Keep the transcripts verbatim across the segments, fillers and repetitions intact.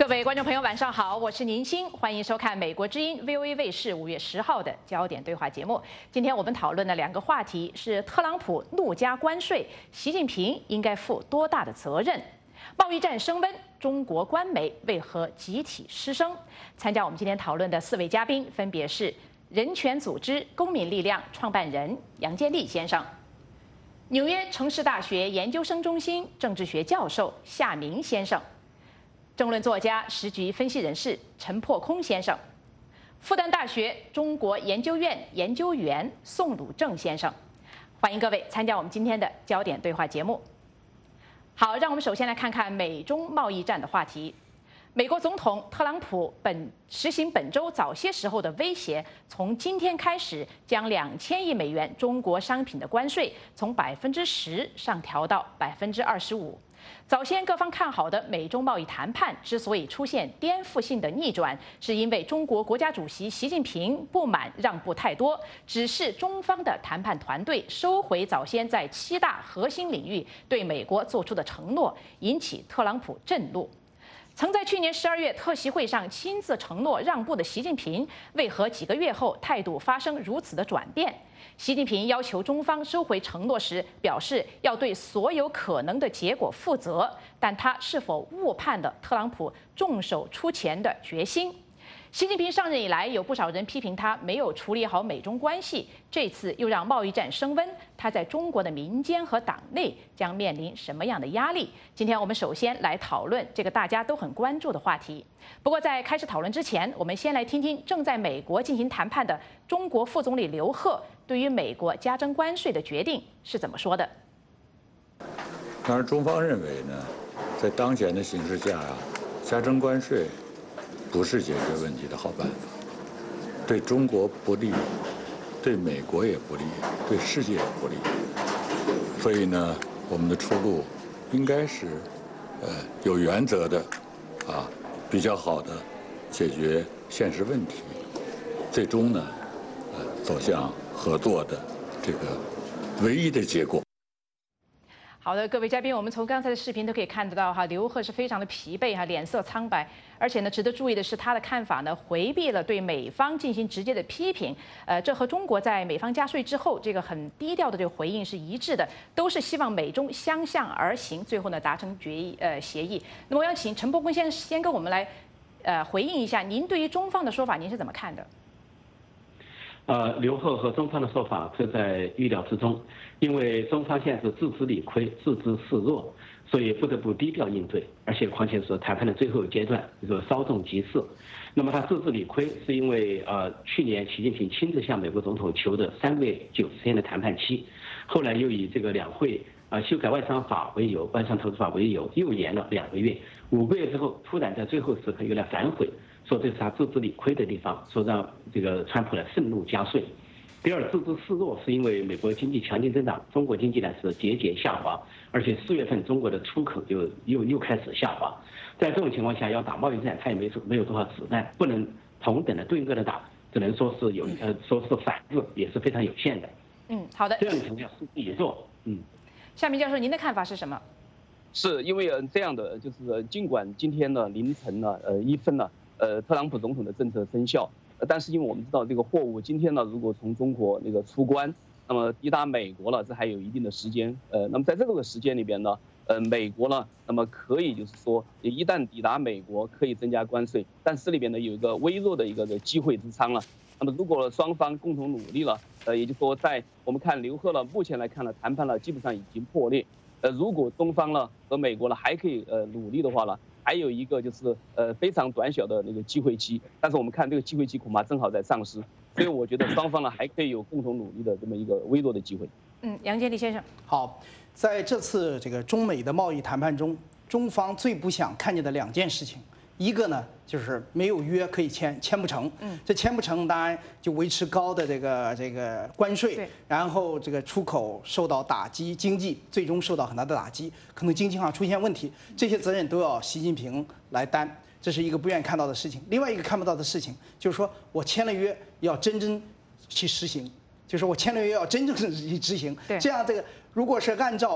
各位观众朋友，晚上好，我是宁鑫，欢迎收看美国之音 V O A 卫视五月十号的焦点对话节目。今天我们讨论的两个话题是特朗普怒加关税，习近平应该负多大的责任？贸易战升温，中国官媒为何集体失声？参加我们今天讨论的四位嘉宾分别是人权组织公民力量创办人杨建立先生，纽约城市大学研究生中心政治学教授夏明先生，政论作家、时局分析人士陈破空先生，复旦大学中国研究院研究员宋鲁正先生，欢迎各位参加我们今天的焦点对话节目。好，让我们首先来看看美中贸易战的话题。美国总统特朗普本实行本周早些时候的威胁，从今天开始将两千亿美元中国商品的关税从百分之十上调到百分之二十五。早先各方看好的美中贸易谈判之所以出现颠覆性的逆转，是因为中国国家主席习近平不满让步太多，指示中方的谈判团队收回早先在七大核心领域对美国做出的承诺，引起特朗普震怒。曾在去年十二月特席会上亲自承诺让步的习近平，为何几个月后态度发生如此的转变？习近平要求中方收回承诺时，表示要对所有可能的结果负责，但他是否误判了特朗普重手出钱的决心？习近平上任以来，有不少人批评他没有处理好美中关系，这次又让贸易战升温，他在中国的民间和党内将面临什么样的压力？今天我们首先来讨论这个大家都很关注的话题。不过在开始讨论之前，我们先来听听正在美国进行谈判的中国副总理刘鹤对于美国加征关税的决定是怎么说的。 当然，中方认为呢，在当前的形势下啊，加征关税不是解决问题的好办法，对中国不利，对美国也不利，对世界也不利。所以呢，我们的出路应该是，呃，有原则的，啊，比较好的解决现实问题，最终呢，呃，走向合作的这个唯一的结果。 好的，各位嘉宾，我们从刚才的视频都可以看得到哈，刘鹤是非常的疲惫哈，脸色苍白，而且呢，值得注意的是，他的看法呢，回避了对美方进行直接的批评。呃，这和中国在美方加税之后这个很低调的这个回应是一致的，都是希望美中相向而行，最后呢达成决议呃协议。那么我想请陈破空先生先跟我们来呃回应一下，您对于中方的说法您是怎么看的？ 呃，刘鹤和中方的说法这在预料之中，因为中方现在是自知理亏、自知示弱，所以不得不低调应对，而且况且是谈判的最后阶段，这个稍纵即逝。那么他自知理亏，是因为呃去年习近平亲自向美国总统求的三个月九十天的谈判期，后来又以这个两会啊、呃、修改外商法为由、外商投资法为由，又延了两个月，五个月之后突然在最后时刻有点反悔。说这是他自知理亏的地方，说让这个川普呢盛怒加税。第二，自知示弱，是因为美国经济强劲增长，中国经济呢是节节下滑，而且四月份中国的出口又又又开始下滑。在这种情况下，要打贸易战，他也没没有多少子弹，不能同等的对应的打，只能说是有呃说是反制，也是非常有限的。 嗯，好的。 这样的情况下是自己做。嗯， 夏明教授，您的看法是什么？ 是因为这样的，就是尽管今天呢凌晨呢呃一分呢。呃，特朗普总统的政策生效，但是因为我们知道这个货物今天呢，如果从中国那个出关，那么抵达美国了，这还有一定的时间。呃，那么在这个时间里边呢，呃，美国呢，那么可以就是说，一旦抵达美国，可以增加关税，但是里边呢有一个微弱的一个机会之仓了。那么如果双方共同努力了，呃，也就是说，在我们看刘鹤了，目前来看呢，谈判呢基本上已经破裂。呃，如果中方呢和美国呢还可以呃努力的话呢，还有一个就是呃非常短小的那个机会期，但是我们看这个机会期恐怕正好在丧失，所以我觉得双方呢还可以有共同努力的这么一个微弱的机会。 嗯，杨建立先生， 好，在这次这个中美的贸易谈判中，中方最不想看见的两件事情，一个呢就是没有约可以签，签不成。嗯，这签不成，当然就维持高的这个这个关税，然后这个出口受到打击，经济最终受到很大的打击，可能经济上出现问题，这些责任都要习近平来担，这是一个不愿看到的事情。另外一个看不到的事情，就是说我签了约，要真正去实行，就是我签了约要真正去执行。这样这个如果是按照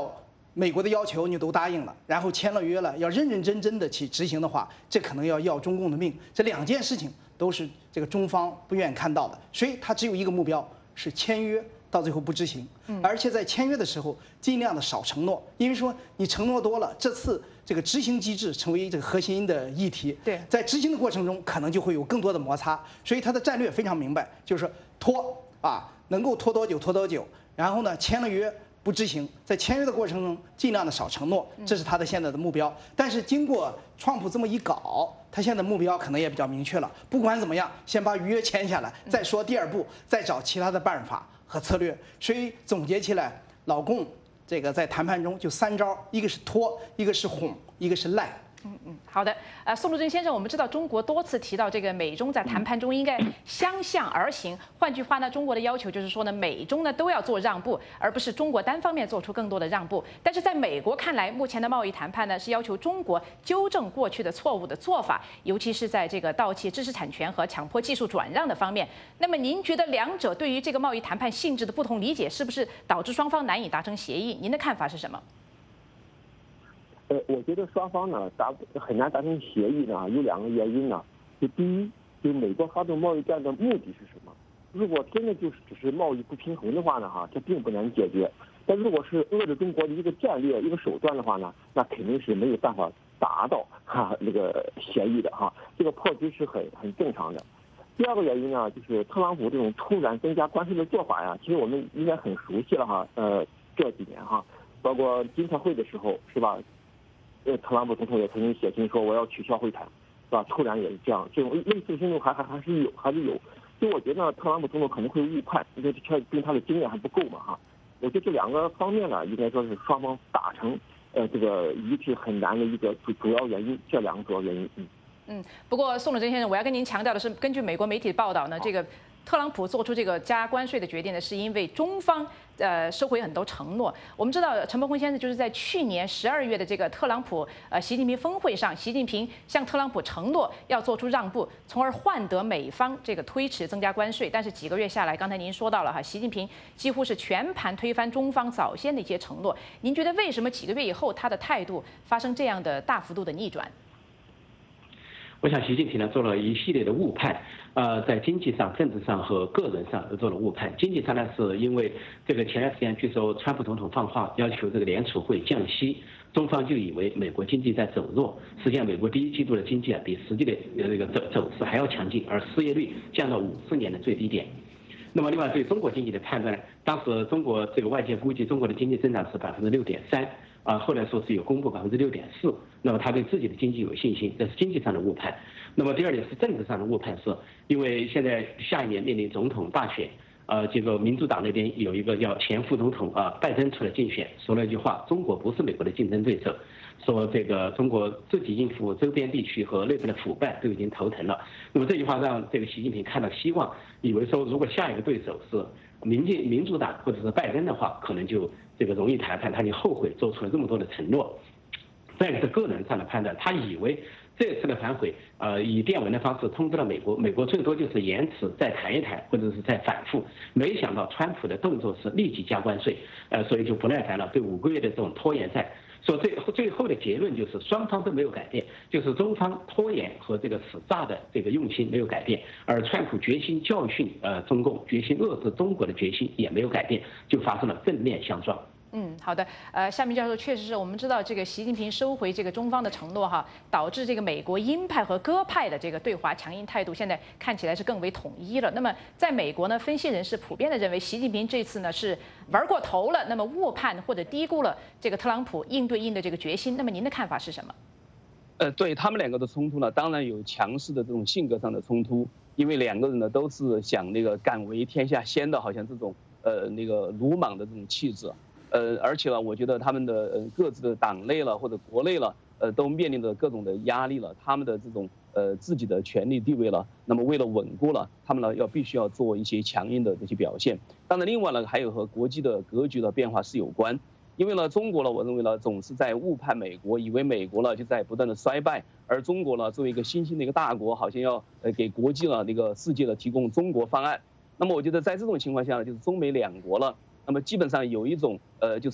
美国的要求你都答应了，然后签了约了，要认认真真的去执行的话，这可能要要中共的命。这两件事情都是这个中方不愿意看到的，所以他只有一个目标，是签约到最后不执行。而且在签约的时候尽量的少承诺，因为说你承诺多了，这次这个执行机制成为这个核心的议题。 对， 在执行的过程中可能就会有更多的摩擦，所以他的战略非常明白，就是说拖啊，能够拖多久拖多久，然后呢签了约不执行，在签约的过程中尽量的少承诺，这是他的现在的目标。但是经过川普这么一搞，他现在目标可能也比较明确了。不管怎么样，先把约签下来，再说第二步，再找其他的办法和策略。所以总结起来，老共这个在谈判中就三招：一个是拖，一个是哄，一个是赖。 嗯嗯，好的。呃，宋陆正先生，我们知道中国多次提到这个美中在谈判中应该相向而行。换句话呢，中国的要求就是说呢，美中呢都要做让步，而不是中国单方面做出更多的让步。但是在美国看来，目前的贸易谈判呢是要求中国纠正过去的错误的做法，尤其是在这个盗窃知识产权和强迫技术转让的方面。那么您觉得两者对于这个贸易谈判性质的不同理解，是不是导致双方难以达成协议？您的看法是什么？ 呃，我觉得双方呢达很难达成协议呢，有两个原因呢。就第一，就美国发动贸易战的目的是什么？如果真的就是只是贸易不平衡的话呢，哈，这并不难解决。但如果是遏制中国的一个战略、一个手段的话呢，那肯定是没有办法达到哈那个协议的哈。这个破局是很很正常的。第二个原因呢，就是特朗普这种突然增加关税的做法呀，其实我们应该很熟悉了哈。呃，这几年哈，包括金特会的时候是吧？呃，特朗普总统也曾经写信说我要取消会谈，是吧？突然也是这样，这种类似的行动还还还是有，还是有。所以我觉得特朗普总统可能会误判，因为这跟他的经验还不够嘛哈。我觉得这两个方面呢，应该说是双方达成呃这个一致很难的一个主主要原因，这两个主要原因。嗯。 嗯，不过宋鲁珍先生，我要跟您强调的是，根据美国媒体的报道呢，这个特朗普做出这个加关税的决定呢，是因为中方呃收回很多承诺。我们知道陈伯宏先生就是在去年十二月的这个特朗普呃习近平峰会上，习近平向特朗普承诺要做出让步，从而换得美方这个推迟增加关税。但是几个月下来，刚才您说到了哈，习近平几乎是全盘推翻中方早先的一些承诺。您觉得为什么几个月以后他的态度发生这样的大幅度的逆转？ 我想习近平呢做了一系列的误判，呃，在经济上、政治上和个人上都做了误判。经济上呢，是因为这个前段时间据说川普总统放话要求这个联储会降息，中方就以为美国经济在走弱，实际上美国第一季度的经济啊比实际的这个走走势还要强劲，而失业率降到五十年的最低点。那么另外对中国经济的判断呢，当时中国这个外界估计中国的经济增长是百分之六点三。啊，后来说是有公布百分之六点四，那么他对自己的经济有信心，这是经济上的误判。那么第二点是政治上的误判，是因为现在下一年面临总统大选，呃，这个民主党那边有一个叫前副总统啊拜登出来竞选，说了一句话：中国不是美国的竞争对手，说这个中国自己应付周边地区和内部的腐败都已经头疼了。那么这句话让这个习近平看到希望，以为说如果下一个对手是民进民主党或者是拜登的话，可能就这个容易谈判，他就后悔做出了这么多的承诺。再一个是个人上的判断，他以为这次的反悔，呃，以电文的方式通知了美国，美国最多就是延迟再谈一谈，或者是再反复。没想到川普的动作是立即加关税，呃，所以就不耐烦了，对五个月的这种拖延战。说最最后的结论就是双方都没有改变，就是中方拖延和这个使诈的这个用心没有改变，而川普决心教训呃中共、决心遏制中国的决心也没有改变，就发生了正面相撞。 嗯，好的。呃，夏明教授，确实是我们知道这个习近平收回这个中方的承诺哈，导致这个美国鹰派和鸽派的这个对华强硬态度，现在看起来是更为统一了。那么在美国呢，分析人士普遍的认为，习近平这次呢是玩过头了，那么误判或者低估了这个特朗普应对应的这个决心。那么您的看法是什么？ 呃，对他们两个的冲突呢，当然有强势的这种性格上的冲突，因为两个人呢都是想那个敢为天下先的，好像这种呃那个鲁莽的这种气质。呃，而且呢，我觉得他们的呃各自的党内了或者国内了，呃，都面临着各种的压力了，他们的这种呃自己的权力地位了，那么为了稳固了，他们呢要必须要做一些强硬的这些表现。当然，另外呢还有和国际的格局的变化是有关，因为呢中国呢，我认为呢总是在误判美国，以为美国呢就在不断的衰败，而中国呢作为一个新兴的一个大国，好像要呃给国际呢那个世界呢提供中国方案。那么我觉得在这种情况下呢，就是中美两国了。那么基本上有一种呃，就是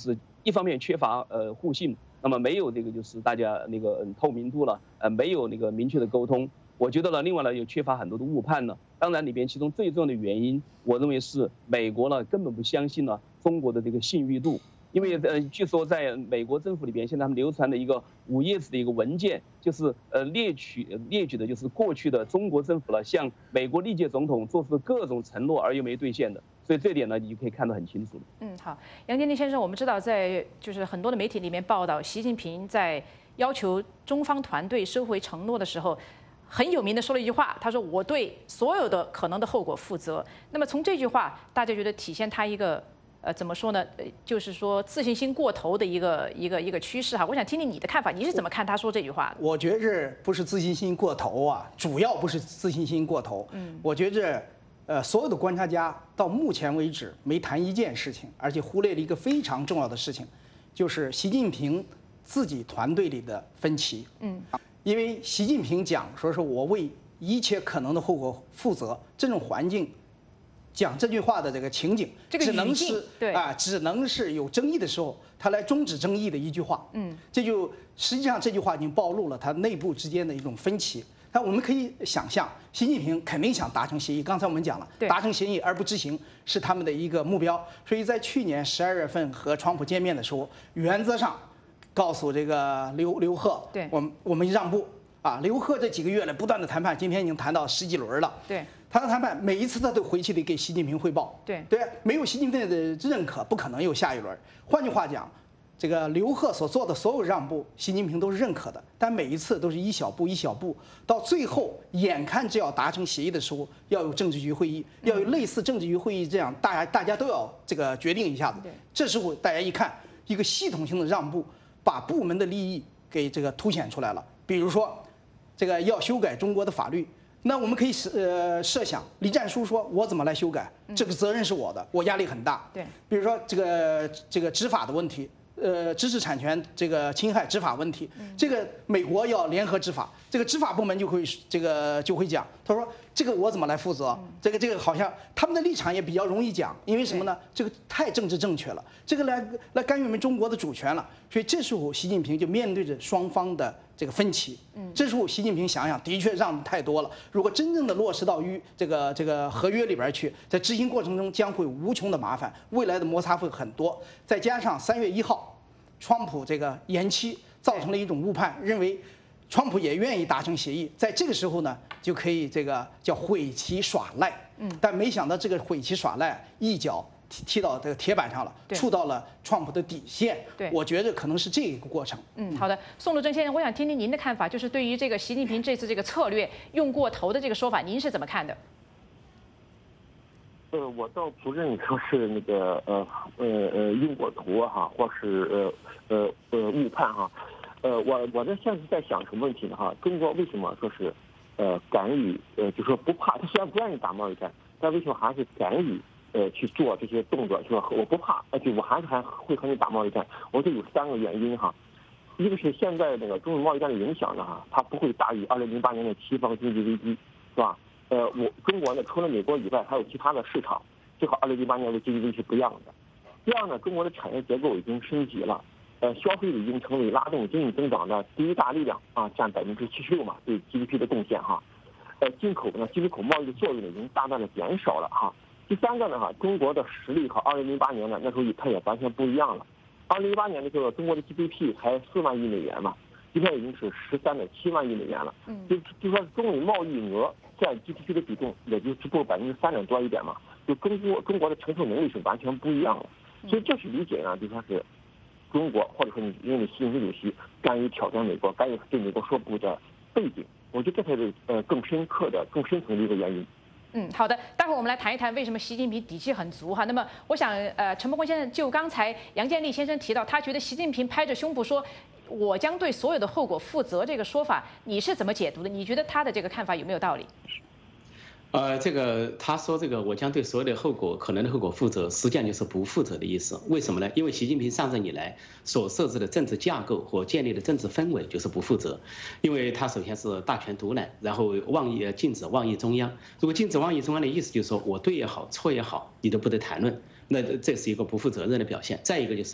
一方面缺乏呃互信，那么没有这个就是大家那个透明度了，呃，没有那个明确的沟通。我觉得呢，另外呢又缺乏很多的误判呢。当然里边其中最重要的原因，我认为是美国呢根本不相信呢中国的这个信誉度。因为呃，据说在美国政府里边，现在他们流传的一个五页纸的一个文件，就是呃列举列举的就是过去的中国政府了向美国历届总统做出各种承诺而又没兑现的，所以这点呢，你就可以看得很清楚。 嗯，好，杨建立先生，我们知道在就是很多的媒体里面报道，习近平在要求中方团队收回承诺的时候，很有名的说了一句话，他说：“我对所有的可能的后果负责。”那么从这句话，大家觉得体现他一个。呃，怎么说呢？呃，就是说自信心过头的一个一个一个趋势哈。我想听听你的看法，你是怎么看他说这句话的？ 我觉着不是自信心过头啊，主要不是自信心过头。嗯，我觉着，呃，所有的观察家到目前为止没谈一件事情，而且忽略了一个非常重要的事情，就是习近平自己团队里的分歧。嗯，因为习近平讲说是我为一切可能的后果负责，这种环境。讲这句话的这个情景，只能是啊，只能是有争议的时候，他来终止争议的一句话。嗯，这就实际上这句话已经暴露了他内部之间的一种分歧。那我们可以想象，习近平肯定想达成协议。刚才我们讲了，达成协议而不执行是他们的一个目标。所以在去年十二月份和川普见面的时候，原则上告诉这个刘刘鹤，对，我们我们让步啊。刘鹤这几个月来不断的谈判，今天已经谈到十几轮了。对。他的谈判每一次他都回去得给习近平汇报，对对，没有习近平的认可，不可能有下一轮。换句话讲，这个刘鹤所做的所有让步，习近平都是认可的，但每一次都是一小步一小步，到最后眼看就要达成协议的时候，要有政治局会议，要有类似政治局会议这样，大家大家都要这个决定一下子。这时候大家一看，一个系统性的让步，把部门的利益给这个凸显出来了。比如说，这个要修改中国的法律。那我们可以呃设想，栗战书说：“我怎么来修改？这个责任是我的，我压力很大。”对，比如说这个这个执法的问题，呃，知识产权这个侵害执法问题，这个美国要联合执法，这个执法部门就会这个就会讲，他说这个我怎么来负责？这个这个好像他们的立场也比较容易讲，因为什么呢？这个太政治正确了，这个来来干预我们中国的主权了，所以这时候习近平就面对着双方的。这个分歧，嗯，这时候习近平想想，的确让的太多了。如果真正的落实到于这个这个合约里边去，在执行过程中将会无穷的麻烦，未来的摩擦会很多。再加上三月一号，川普这个延期，造成了一种误判，认为川普也愿意达成协议，在这个时候呢，就可以这个叫毁棋耍赖，嗯，但没想到这个毁棋耍赖一脚。踢踢到这个铁板上了，触到了川普的底线。对，我觉得可能是这一个过程。 嗯，好的，宋鲁正先生，我想听听您的看法，就是对于这个习近平这次这个策略用过头的这个说法，您是怎么看的？ 呃，我倒不认为说是那个呃呃呃用过头哈，或是呃呃呃误判哈。呃，我我在现在在想什么问题呢哈？中国为什么说是呃敢于呃就说不怕？他虽然不愿意打贸易战，但为什么还是敢于？呃，去做这些动作，说我不怕，而且我还是还会和你打贸易战。我这有三个原因哈，一个是现在那个中美贸易战的影响呢哈，它不会大于二零零八年的西方经济危机，是吧？呃，我中国呢除了美国以外，还有其他的市场，这和二零零八年的经济危机是不一样的。第二呢，中国的产业结构已经升级了，呃，消费已经成为拉动经济增长的第一大力量啊，占百分之七十六嘛，对 G D P 的贡献哈。呃，进口呢，进口贸易的作用呢已经大大的减少了哈。第三个呢，哈，中国的实力和二零零八年呢，那时候它也完全不一样了。二零零八年的时候，中国的 G D P 才四万亿美元嘛，今天已经是十三点七万亿美元了。嗯，就就说中美贸易额占 G D P 的比重也就只不过百分之三点多一点嘛，就中国中国的承受能力是完全不一样的。所以这是理解呢，就说是中国或者说你认为习近平主席甘于挑战美国，甘于对美国说不的背景，我觉得这才是呃更深刻的、更深层的一个原因。 嗯，好的，待会儿我们来谈一谈为什么习近平底气很足哈。那么，我想，呃，陈伯坤先生就刚才杨建立先生提到，他觉得习近平拍着胸脯说，我将对所有的后果负责这个说法，你是怎么解读的？你觉得他的这个看法有没有道理？ 呃，这个他说这个我将对所有的后果可能的后果负责，实际上就是不负责的意思。为什么呢？因为习近平上任以来所设置的政治架构或建立的政治氛围就是不负责，因为他首先是大权独揽，然后妄议禁止妄议中央。如果禁止妄议中央的意思就是说我对也好，错也好，你都不得谈论。那这是一个不负责任的表现。再一个就是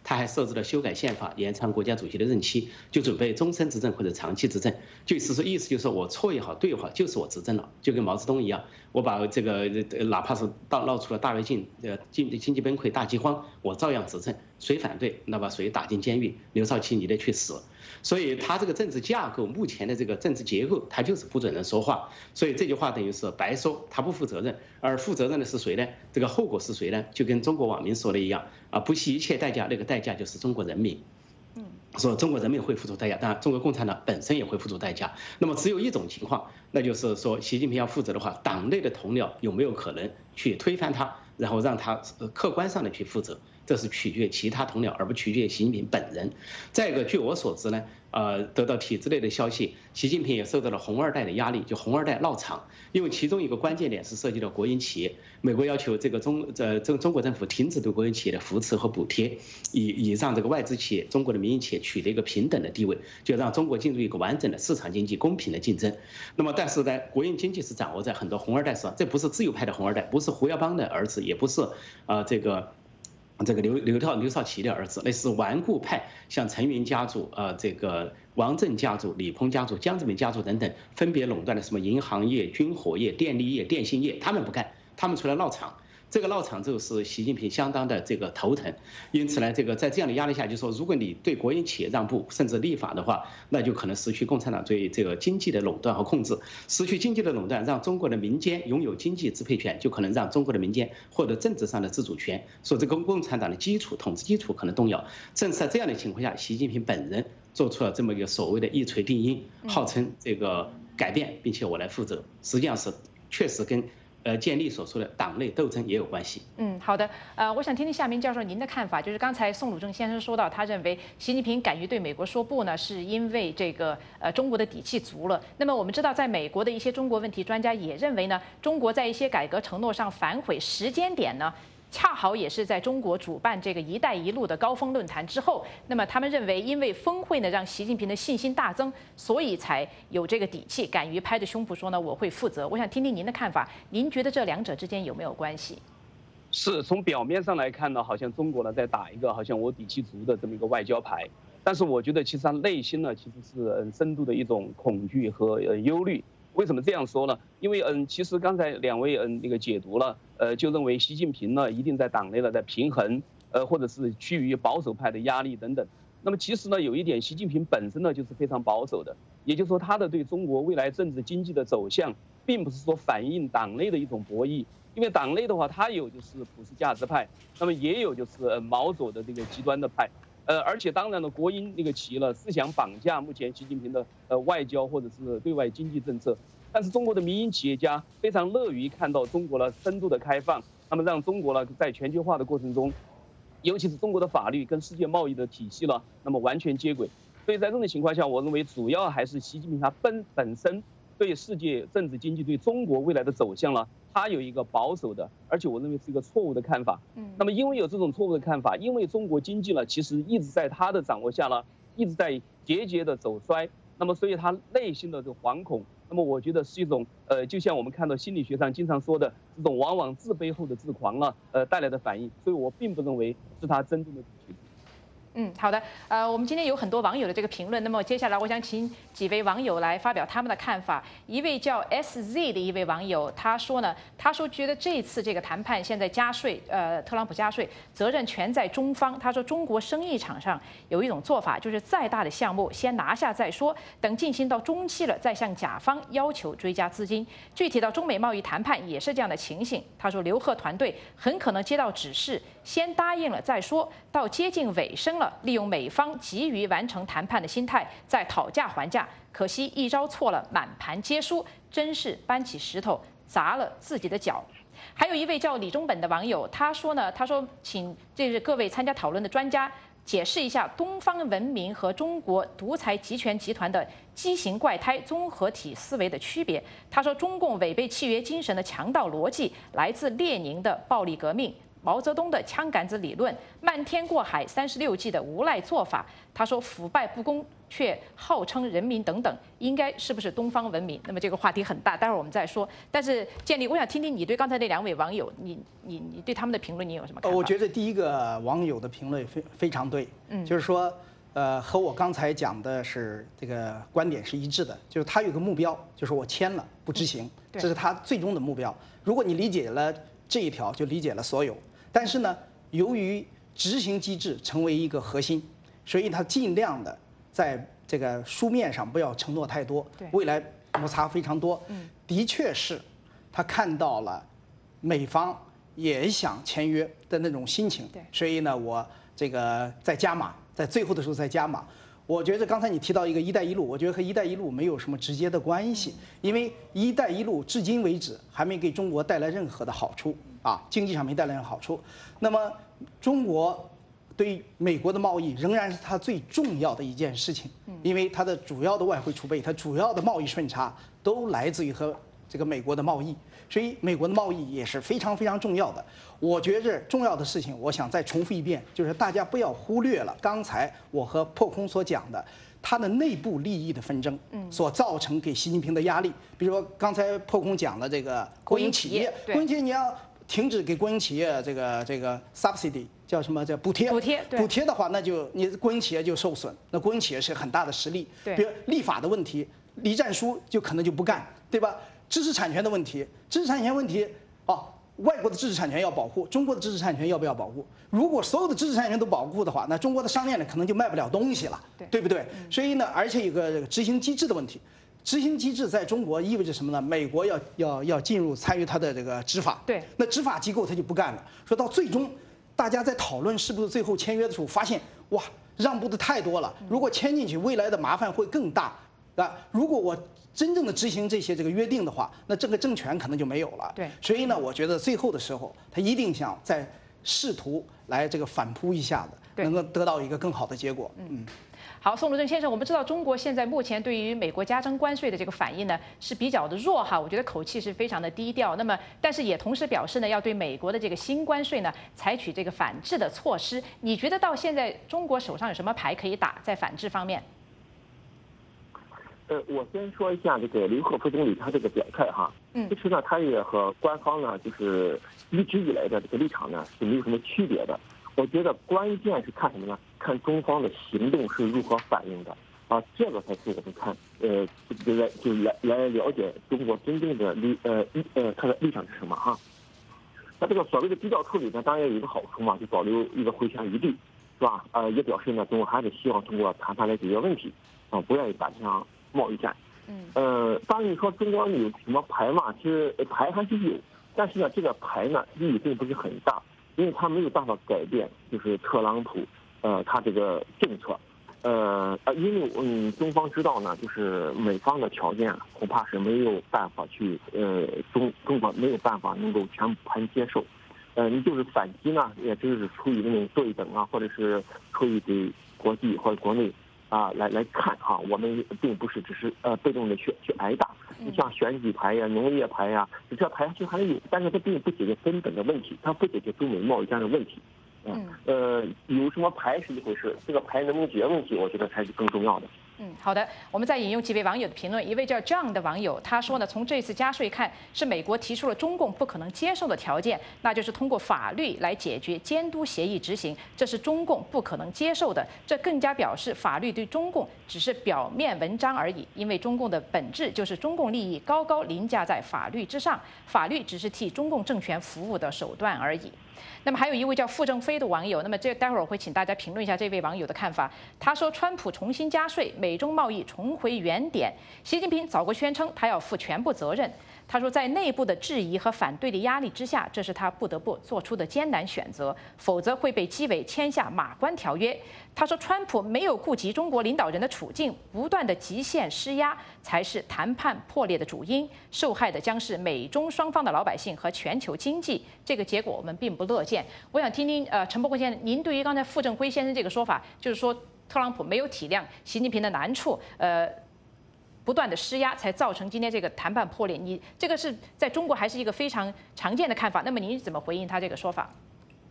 他还设置了修改宪法、延长国家主席的任期，就准备终身执政或者长期执政。就是说，意思就是说我错也好，对也好，就是我执政了，就跟毛泽东一样，我把这个哪怕是到闹出了大跃进、呃经经济崩溃、大饥荒，我照样执政，谁反对，那把谁打进监狱，刘少奇你得去死。所以他这个政治架构，目前的这个政治结构，他就是不准人说话。所以这句话等于是白说，他不负责任，而负责任的是谁呢？这个后果是谁呢？就跟中国网民说的一样啊，不惜一切代价，那个代价就是中国人民。嗯，说中国人民会付出代价，当然中国共产党本身也会付出代价。那么只有一种情况，那就是说习近平要负责的话，党内的同僚有没有可能去推翻他，然后让他客观上的去负责？这是取决于其他同僚，而不取决于习近平本人。再一个，据我所知呢，呃，得到体制内的消息，习近平也受到了红二代的压力，就红二代闹场，因为其中一个关键点是涉及到国营企业，美国要求这个中呃中中国政府停止对国营企业的扶持和补贴，以以让这个外资企业、中国的民营企业取得一个平等的地位，就让中国进入一个完整的市场经济、公平的竞争。那么，但是呢，国营经济是掌握在很多红二代手上，这不是自由派的红二代，不是胡耀邦的儿子，也不是啊、呃、这个。这个刘刘少刘少奇的儿子，那是顽固派，像陈云家族、呃这个王震家族、李鹏家族、江泽民家族等等，分别垄断了什么银行业、军火业、电力业、电信业，他们不干，他们出来闹场。这个闹场就是习近平相当的这个头疼，因此呢，这个在这样的压力下，就说如果你对国营企业让步，甚至立法的话，那就可能失去共产党对这个经济的垄断和控制，失去经济的垄断，让中国的民间拥有经济支配权，就可能让中国的民间获得政治上的自主权，说这个共产党的基础、统治基础可能动摇。正是在这样的情况下，习近平本人做出了这么一个所谓的一锤定音，号称这个改变，并且我来负责，实际上是确实跟。呃，建立所说的党内斗争也有关系。 嗯，好的。呃，我想听听夏明教授您的看法，就是刚才宋鲁正先生说到，他认为习近平敢于对美国说不呢，是因为这个呃中国的底气足了。那么我们知道，在美国的一些中国问题专家也认为呢，中国在一些改革承诺上反悔时间点呢。恰好也是在中国主办这个“一带一路”的高峰论坛之后，那么他们认为，因为峰会呢让习近平的信心大增，所以才有这个底气，敢于拍着胸脯说呢我会负责。我想听听您的看法，您觉得这两者之间有没有关系？ 是从表面上来看呢，好像中国呢在打一个好像我底气足的这么一个外交牌，但是我觉得其实他内心呢其实是很深度的一种恐惧和呃忧虑。为什么这样说呢？因为嗯，其实刚才两位嗯那个解读了，呃，就认为习近平呢一定在党内呢在平衡，呃，或者是趋于保守派的压力等等。那么其实呢，有一点，习近平本身呢就是非常保守的，也就是说，他的对中国未来政治经济的走向，并不是说反映党内的一种博弈，因为党内的话，他有就是普世价值派，那么也有就是呃毛左的这个极端的派。呃，而且当然了，国营那个企业呢，思想绑架目前习近平的呃外交或者是对外经济政策，但是中国的民营企业家非常乐于看到中国呢深度的开放，那么让中国呢在全球化的过程中，尤其是中国的法律跟世界贸易的体系呢，那么完全接轨。所以在这种情况下，我认为主要还是习近平他本本身对世界政治经济、对中国未来的走向呢，他有一个保守的，而且我认为是一个错误的看法。嗯，那么因为有这种错误的看法，因为中国经济呢，其实一直在他的掌握下呢，一直在节节的走衰。那么所以他内心的这个惶恐，那么我觉得是一种呃，就像我们看到心理学上经常说的这种往往自卑后的自狂了，呃带来的反应。所以我并不认为是他真正的底气。 嗯，好的。呃，我们今天有很多网友的这个评论，那么接下来我想请几位网友来发表他们的看法。一位叫 S Z 的一位网友，他说呢，他说觉得这次这个谈判现在加税，呃，特朗普加税，责任全在中方。他说中国生意场上有一种做法，就是再大的项目先拿下再说，等进行到中期了再向甲方要求追加资金。具体到中美贸易谈判也是这样的情形。他说刘鹤团队很可能接到指示，先答应了再说，到接近尾声了，利用美方急于完成谈判的心态，再讨价还价。可惜一招错了，满盘皆输，真是搬起石头砸了自己的脚。还有一位叫李中本的网友，他说呢，他说请这是各位参加讨论的专家解释一下东方文明和中国独裁集权集团的畸形怪胎综合体思维的区别。他说，中共违背契约精神的强盗逻辑来自列宁的暴力革命。 毛泽东的枪杆子理论，漫天过海三十六计的无赖做法。他说腐败不公却号称人民等等，应该是不是东方文明？那么这个话题很大，待会儿我们再说。但是建立，我想听听你对刚才那两位网友，你你你对他们的评论，你有什么看法？ 我觉得第一个网友的评论非非常对，嗯，就是说。呃，和我刚才讲的是这个观点是一致的，就是他有个目标，就是我签了不执行，这是他最终的目标。如果你理解了这一条，就理解了所有。但是呢，由于执行机制成为一个核心，所以他尽量的在这个书面上不要承诺太多，未来摩擦非常多。的确是，他看到了美方也想签约的那种心情，所以呢，我这个在加码。在最后的时候再加码，我觉得刚才你提到一个“一带一路”，我觉得和“一带一路”没有什么直接的关系，因为“一带一路”至今为止还没给中国带来任何的好处啊，经济上没带来任何好处。那么，中国对美国的贸易仍然是它最重要的一件事情，因为它的主要的外汇储备、它主要的贸易顺差都来自于和这个美国的贸易，所以美国的贸易也是非常非常重要的。我觉着重要的事情，我想再重复一遍，就是大家不要忽略了刚才我和破空所讲的，它的内部利益的纷争，所造成给习近平的压力。比如说刚才破空讲的这个国营企业，国营企业你要停止给国营企业这个这个 subsidy 叫什么叫补贴？ 补贴补贴的话，那就你国营企业就受损，那国营企业是很大的实力。比如立法的问题，栗战书就可能就不干，对吧？知识产权的问题，知识产权问题，哦，外国的知识产权要保护，中国的知识产权要不要保护？如果所有的知识产权都保护的话，那中国的商店呢可能就卖不了东西了，对, 对不对？所以呢，而且有个这个执行机制的问题，执行机制在中国意味着什么呢？美国要要要进入参与它的这个执法， 对， 那执法机构它就不干了。说到最终，大家在讨论是不是最后签约的时候，发现哇，让步的太多了，如果签进去，未来的麻烦会更大啊！如果我真正的执行这些这个约定的话，那这个政权可能就没有了。 对， 所以呢，我觉得最后的时候，他一定想再试图来这个反扑一下子，能够得到一个更好的结果。嗯。 好，宋鲁正先生，我们知道中国现在目前对于美国加征关税的这个反应呢是比较的弱哈，我觉得口气是非常的低调。那么，但是也同时表示呢，要对美国的这个新关税呢采取这个反制的措施。你觉得到现在中国手上有什么牌可以打在反制方面？ 呃，我先说一下这个刘鹤副总理他这个表态哈，嗯，其实呢，他也和官方呢就是一直以来的这个立场呢是没有什么区别的。我觉得关键是看什么呢？看中方的行动是如何反应的啊，这个才是我们看呃来就来来了解中国真正的立呃呃他的立场是什么哈。那这个所谓的低调处理呢，当然有一个好处嘛，就保留一个回旋余地，是吧？呃，也表示呢，中国还是希望通过谈判来解决问题啊，不愿意打这场贸易战。嗯，呃，当然你说中国有什么牌嘛？其实牌还是有，但是呢，这个牌呢意义并不是很大，因为它没有办法改变，就是特朗普，呃，他这个政策，呃呃，因为嗯，中方知道呢，就是美方的条件恐怕是没有办法去，呃，中中国没有办法能够全盘接受，呃，你就是反击呢，也就是出于那种对等啊，或者是出于对国际或者国内。啊，来来看哈，我们并不是只是呃被动的去去挨打。你像选举牌呀、农业牌呀，这牌其实还有，但是它并不解决根本的问题，它不解决中美贸易战的问题。嗯，呃，有什么牌是一回事，这个牌能不能解决问题，我觉得才是更重要的。 嗯，好的，我们再引用几位网友的评论。一位叫 John 的网友，他说呢，从这次加税看，是美国提出了中共不可能接受的条件，那就是通过法律来解决监督协议执行，这是中共不可能接受的。这更加表示法律对中共只是表面文章而已，因为中共的本质就是中共利益高高凌驾在法律之上，法律只是替中共政权服务的手段而已。那么还有一位叫傅正飞的网友，那么这待会儿我会请大家评论一下这位网友的看法。他说，川普重新加税，美中贸易重回原点。习近平早过宣称他要负全部责任。他说，在内部的质疑和反对的压力之下，这是他不得不做出的艰难选择，否则会被基委签下马关条约。他说，川普没有顾及中国领导人的处境，不断的极限施压才是谈判破裂的主因，受害的将是美中双方的老百姓和全球经济。这个结果我们并不乐见。我想听听呃陈伯辉先生，您对于刚才傅正辉先生这个说法，就是说特朗普没有体谅习近平的难处，呃。不断的施压，才造成今天这个谈判破裂。你这个是在中国还是一个非常常见的看法？那么您怎么回应他这个说法？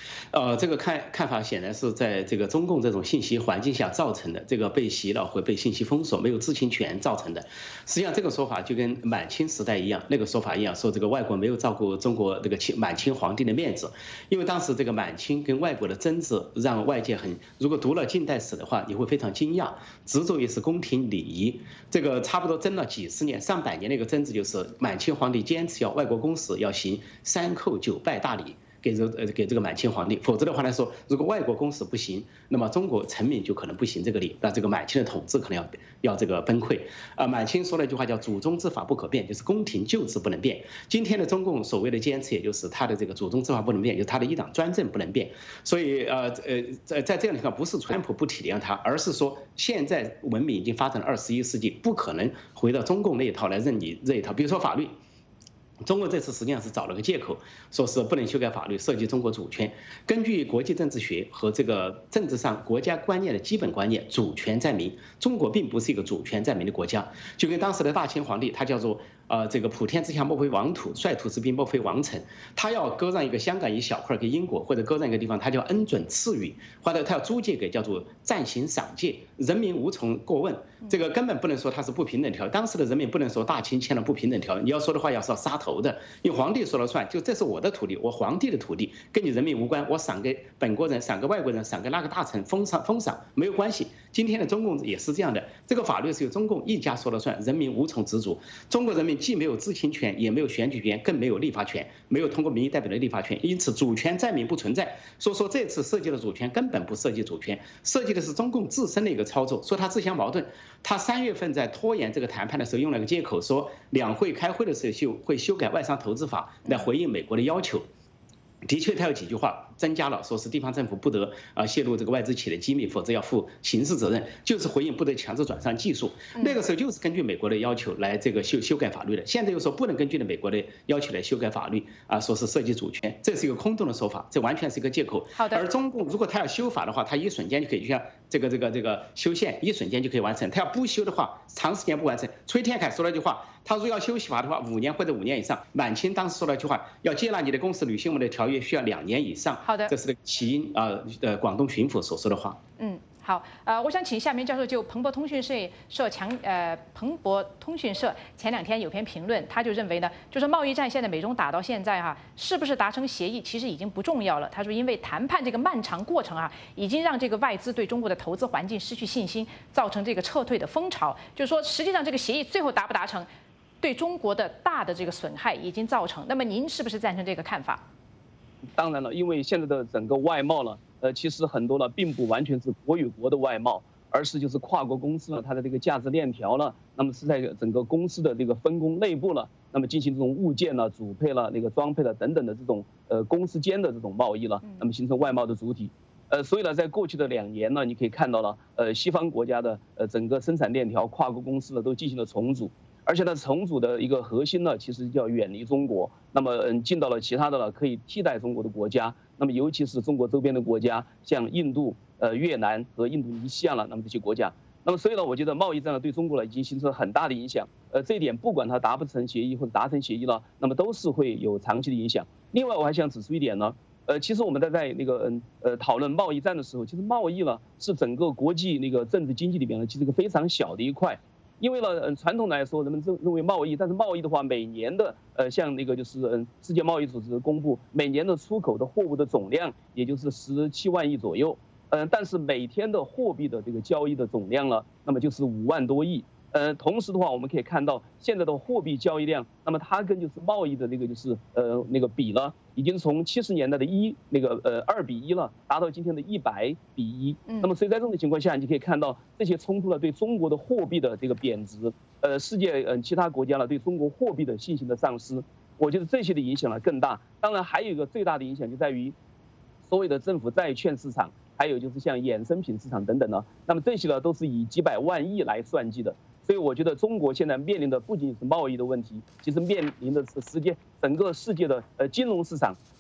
呃，这个看看法显然是在这个中共这种信息环境下造成的，这个被洗脑或被信息封锁、没有知情权造成的。实际上，这个说法就跟满清时代一样，那个说法一样，说这个外国没有照顾中国这个清满清皇帝的面子，因为当时这个满清跟外国的争执，让外界很，如果读了近代史的话，你会非常惊讶，执着于是宫廷礼仪，这个差不多争了几十年、上百年的一个争执，就是满清皇帝坚持要外国公使要行三叩九拜大礼。给这呃给这个满清皇帝，否则的话来说，如果外国公使不行，那么中国臣民就可能不行这个礼，那这个满清的统治可能要要这个崩溃。啊，满清说了一句话叫“祖宗之法不可变”，就是宫廷旧制不能变。今天的中共所谓的坚持，也就是他的这个祖宗之法不能变，就是他的一党专政不能变。所以呃呃在在这样的情况，不是川普不体谅他，而是说现在文明已经发展了二十一世纪，不可能回到中共那一套来认你这一套。比如说法律。中国这次实际上是找了个借口，说是不能修改法律，涉及中国主权。根据国际政治学和这个政治上国家观念的基本观念，主权在民。中国并不是一个主权在民的国家，就跟当时的大清皇帝，他叫做呃这个普天之下莫非王土，率土之滨莫非王臣。他要割让一个香港一小块给英国，或者割让一个地方，他叫恩准赐予，或者他要租借给叫做暂行赏借，人民无从过问。这个根本不能说他是不平等条约，当时的人民不能说大清签了不平等条约，你要说的话要是要杀头的，因为皇帝说了算，就这是我的土地，我皇帝的土地跟你人民无关，我赏给本国人，赏给外国人，赏给那个大臣封赏封赏没有关系。今天的中共也是这样的，这个法律是由中共一家说了算，人民无从执着。中国人民既没有知情权，也没有选举权，更没有立法权，没有通过民意代表的立法权，因此主权在民不存在。所以说这次涉及的主权根本不涉及主权，涉及的是中共自身的一个操作，说他自相矛盾。他三月份在拖延这个谈判的时候用了个借口，说两会开会的时候修会修改外商投资法来回应美国的要求。的确，他有几句话增加了，说是地方政府不得啊泄露这个外资企业的机密，否则要负刑事责任，就是回应不得强制转让技术。那个时候就是根据美国的要求来这个修修改法律的，现在又说不能根据美国的要求来修改法律啊，说是涉及主权，这是一个空洞的说法，这完全是一个借口。 好的。 而中共如果他要修法的话，他一瞬间就可以，就像这个这个这个修宪，一瞬间就可以完成。他要不修的话，长时间不完成。崔天凯说了一句话，他说要修法的话，五年或者五年以上。满清当时说了一句话，要接纳你的公司履行我们的条约，需要两年以上。 好的， 这是起因啊呃广东巡抚所说的话。 嗯，好，呃，我想请夏明教授就彭博通讯社社强呃彭博通讯社前两天有篇评论，他就认为呢，就是贸易战现在美中打到现在哈、啊，是不是达成协议其实已经不重要了。他说，因为谈判这个漫长过程啊，已经让这个外资对中国的投资环境失去信心，造成这个撤退的风潮。就是说，实际上这个协议最后达不达成，对中国的大的这个损害已经造成。那么您是不是赞成这个看法？ 当然了，因为现在的整个外贸呢，呃，其实很多呢，并不完全是国与国的外贸，而是就是跨国公司呢，它的这个价值链条呢，那么是在整个公司的这个分工内部呢，那么进行这种物件呢、主配了、那个装配了等等的这种呃公司间的这种贸易了，那么形成外贸的主体。呃，所以呢，在过去的两年呢，你可以看到了，呃，西方国家的呃整个生产链条、跨国公司呢，都进行了重组。而且呢，重组的一个核心呢，其实就要远离中国，那么嗯，进到了其他的了可以替代中国的国家，那么尤其是中国周边的国家，像印度、呃越南和印度尼西亚了，那么这些国家，那么所以呢，我觉得贸易战呢对中国呢已经形成了很大的影响，呃，这一点不管它达不成协议或者达成协议了，那么都是会有长期的影响。另外，我还想指出一点呢，呃，其实我们在在那个嗯呃讨论贸易战的时候，其实贸易呢是整个国际那个政治经济里面呢，其实一个非常小的一块。因为呢，嗯，传统来说，人们认认为贸易，但是贸易的话，每年的，呃，像那个就是嗯，世界贸易组织公布，每年的出口的货物的总量，也就是十七万亿左右，嗯，但是每天的货币的这个交易的总量呢，那么就是五万多亿。呃，同时的话，我们可以看到现在的货币交易量，那么它跟就是贸易的那个就是呃那个比呢，已经从七十年代的一那个呃二比一了，达到今天的一百比一。那么所以在这种情况下，你可以看到这些冲突了对中国的货币的这个贬值，呃，世界呃其他国家呢对中国货币的信心的丧失，我觉得这些的影响呢更大。当然还有一个最大的影响就在于所谓的政府债券市场，还有就是像衍生品市场等等呢，那么这些呢都是以几百万亿来算计的。所以我觉得中国现在面临的不仅是贸易的问题，其实面临的是世界整个世界的呃金融市场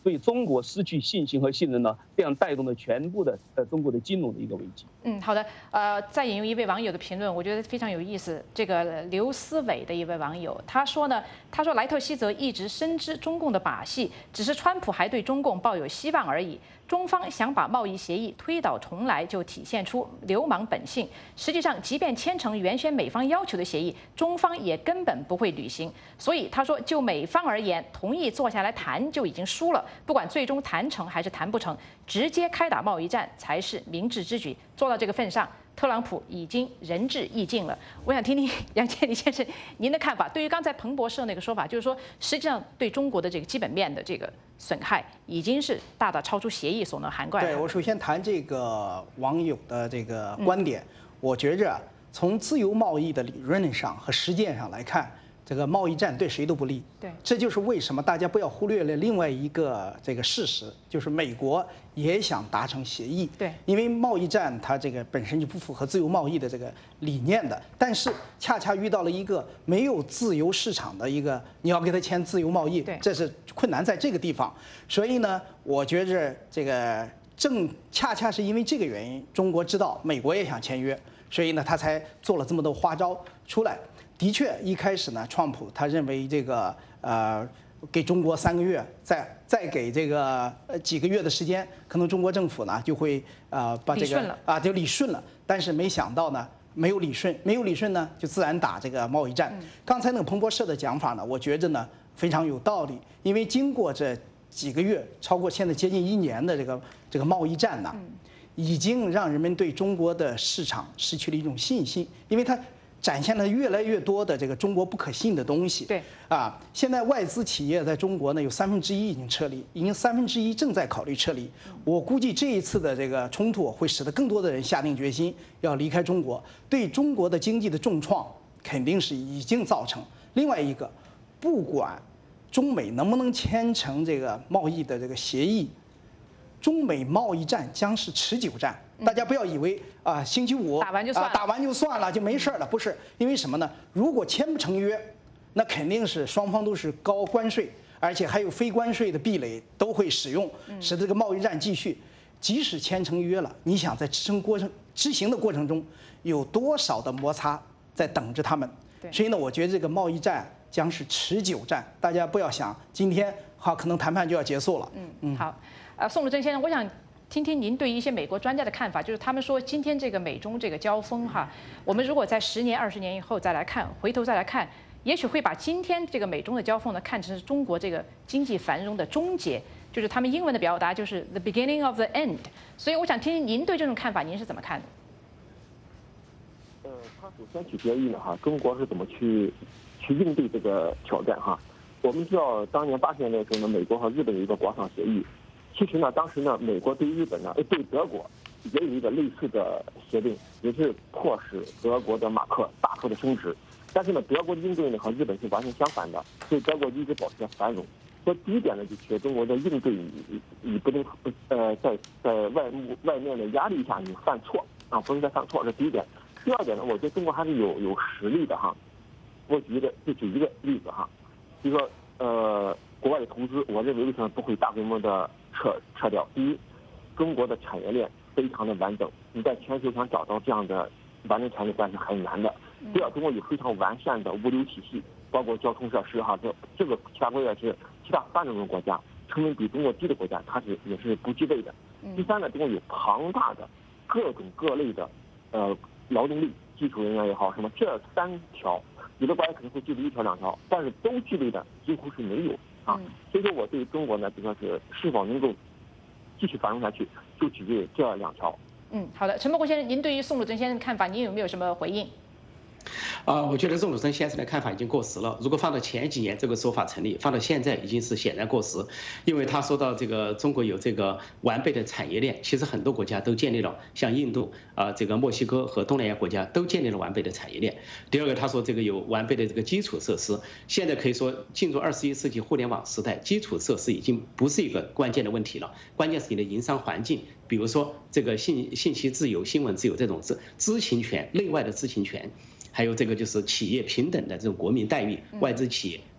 所以中国失去信心和信任呢，这样带动了全部的呃中国的金融的一个危机。 嗯，好的。呃，再引用一位网友的评论，我觉得非常有意思。这个刘思伟的一位网友，他说呢，他说莱特希泽一直深知中共的把戏，只是川普还对中共抱有希望而已。中方想把贸易协议推倒重来，就体现出流氓本性。实际上，即便签成原先美方要求的协议，中方也根本不会履行。所以他说，就美方而言，同意坐下来谈就已经输了。不管最终谈成还是谈不成，直接开打贸易战才是明智之举。做到这个份上，特朗普已经仁至义尽了。我想听听杨建立先生您的看法。对于刚才彭博社那个说法，就是说，实际上对中国的这个基本面的这个损害，已经是大大超出协议所能涵盖的。 对，我首先谈这个网友的这个观点，嗯、我觉着从自由贸易的理论上和实践上来看，这个贸易战对谁都不利。 对， 这就是为什么大家不要忽略了另外一个这个事实，就是美国也想达成协议。 对， 因为贸易战它这个本身就不符合自由贸易的这个理念的，但是恰恰遇到了一个没有自由市场的一个，你要给他签自由贸易， 对， 这是困难在这个地方。所以呢，我觉着这个正恰恰是因为这个原因，中国知道美国也想签约，所以呢，他才做了这么多花招出来。的确，一开始呢，川普他认为这个呃，给中国三个月，再再给这个呃几个月的时间，可能中国政府呢就会呃把这个啊就理顺了。但是没想到呢，没有理顺，没有理顺呢，就自然打这个贸易战。刚才那个彭博社的讲法呢，我觉着呢非常有道理，因为经过这几个月，超过现在接近一年的这个这个贸易战呢，已经让人们对中国的市场失去了一种信心，因为它展现了越来越多的这个中国不可信的东西。 对啊，现在外资企业在中国呢有三分之一已经撤离，已经三分之一正在考虑撤离。我估计这一次的这个冲突会使得更多的人下定决心要离开中国，对中国的经济的重创肯定是已经造成。另外一个，不管中美能不能签成这个贸易的这个协议，中美贸易战将是持久战。大家不要以为啊，星期五打完就算了， 打完就算了，就没事了。不是，因为什么呢？如果签不成约，那肯定是双方都是高关税，而且还有非关税的壁垒都会使用，使这个贸易战继续。即使签成约了，你想在执行过程执行的过程中，有多少的摩擦在等着他们？所以呢，我觉得这个贸易战将是持久战。大家不要想今天好可能谈判就要结束了。 嗯嗯，好，呃，宋鲁珍先生，我想听听您对一些美国专家的看法，就是他们说今天这个美中这个交锋哈，我们如果在十年、二十年以后再来看，回头再来看，也许会把今天这个美中的交锋呢看成是中国这个经济繁荣的终结，就是他们英文的表达就是 the beginning of the end。所以我想听听您对这种看法，您是怎么看的？ 呃，它首先取决于呢哈，中国是怎么去去应对这个挑战哈。我们知道当年八十年代的时候呢，美国和日本有一个广场协议。其实呢，当时呢，美国对日本呢，对德国也有一个类似的协定，也是迫使德国的马克大幅的升值。但是呢，德国的应对呢和日本是完全相反的，所以德国一直保持着繁荣。所以第一点呢，就觉得中国的应对你你不能呃在在外幕外面的压力下你犯错啊，不是在犯错，这第一点。第二点呢，我觉得中国还是有有实力的哈。我举一个就举一个例子哈，比如说呃国外的投资，我认为为什么不会大规模的撤撤掉？第一，中国的产业链非常的完整，你在全球想找到这样的完整产业链是很难的。第二，中国有非常完善的物流体系，包括交通设施哈，这这个其他国家是其他发展中国家成本比中国低的国家，它是也是不具备的。第三呢，中国有庞大的各种各类的呃劳动力、基础人员也好，什么这三条，有的国家可能会具备一条两条，但是都具备的几乎是没有。啊，所以说我对中国呢，就说是是否能够继续繁荣下去，就取决于这两条。 嗯，好的，陈伯国先生，您对于宋鲁珍先生的看法，您有没有什么回应？ 啊，我觉得宋鲁珍先生的看法已经过时了。如果放到前几年，这个说法成立；放到现在，已经是显然过时。因为他说到这个中国有这个完备的产业链，其实很多国家都建立了，像印度啊、这个墨西哥和东南亚国家都建立了完备的产业链。第二个，他说这个有完备的这个基础设施。现在可以说进入二十一世纪互联网时代，基础设施已经不是一个关键的问题了，关键是你的营商环境，比如说这个信信息自由、新闻自由这种知知情权、内外的知情权。还有这个就是企业平等的这种国民待遇，外资企业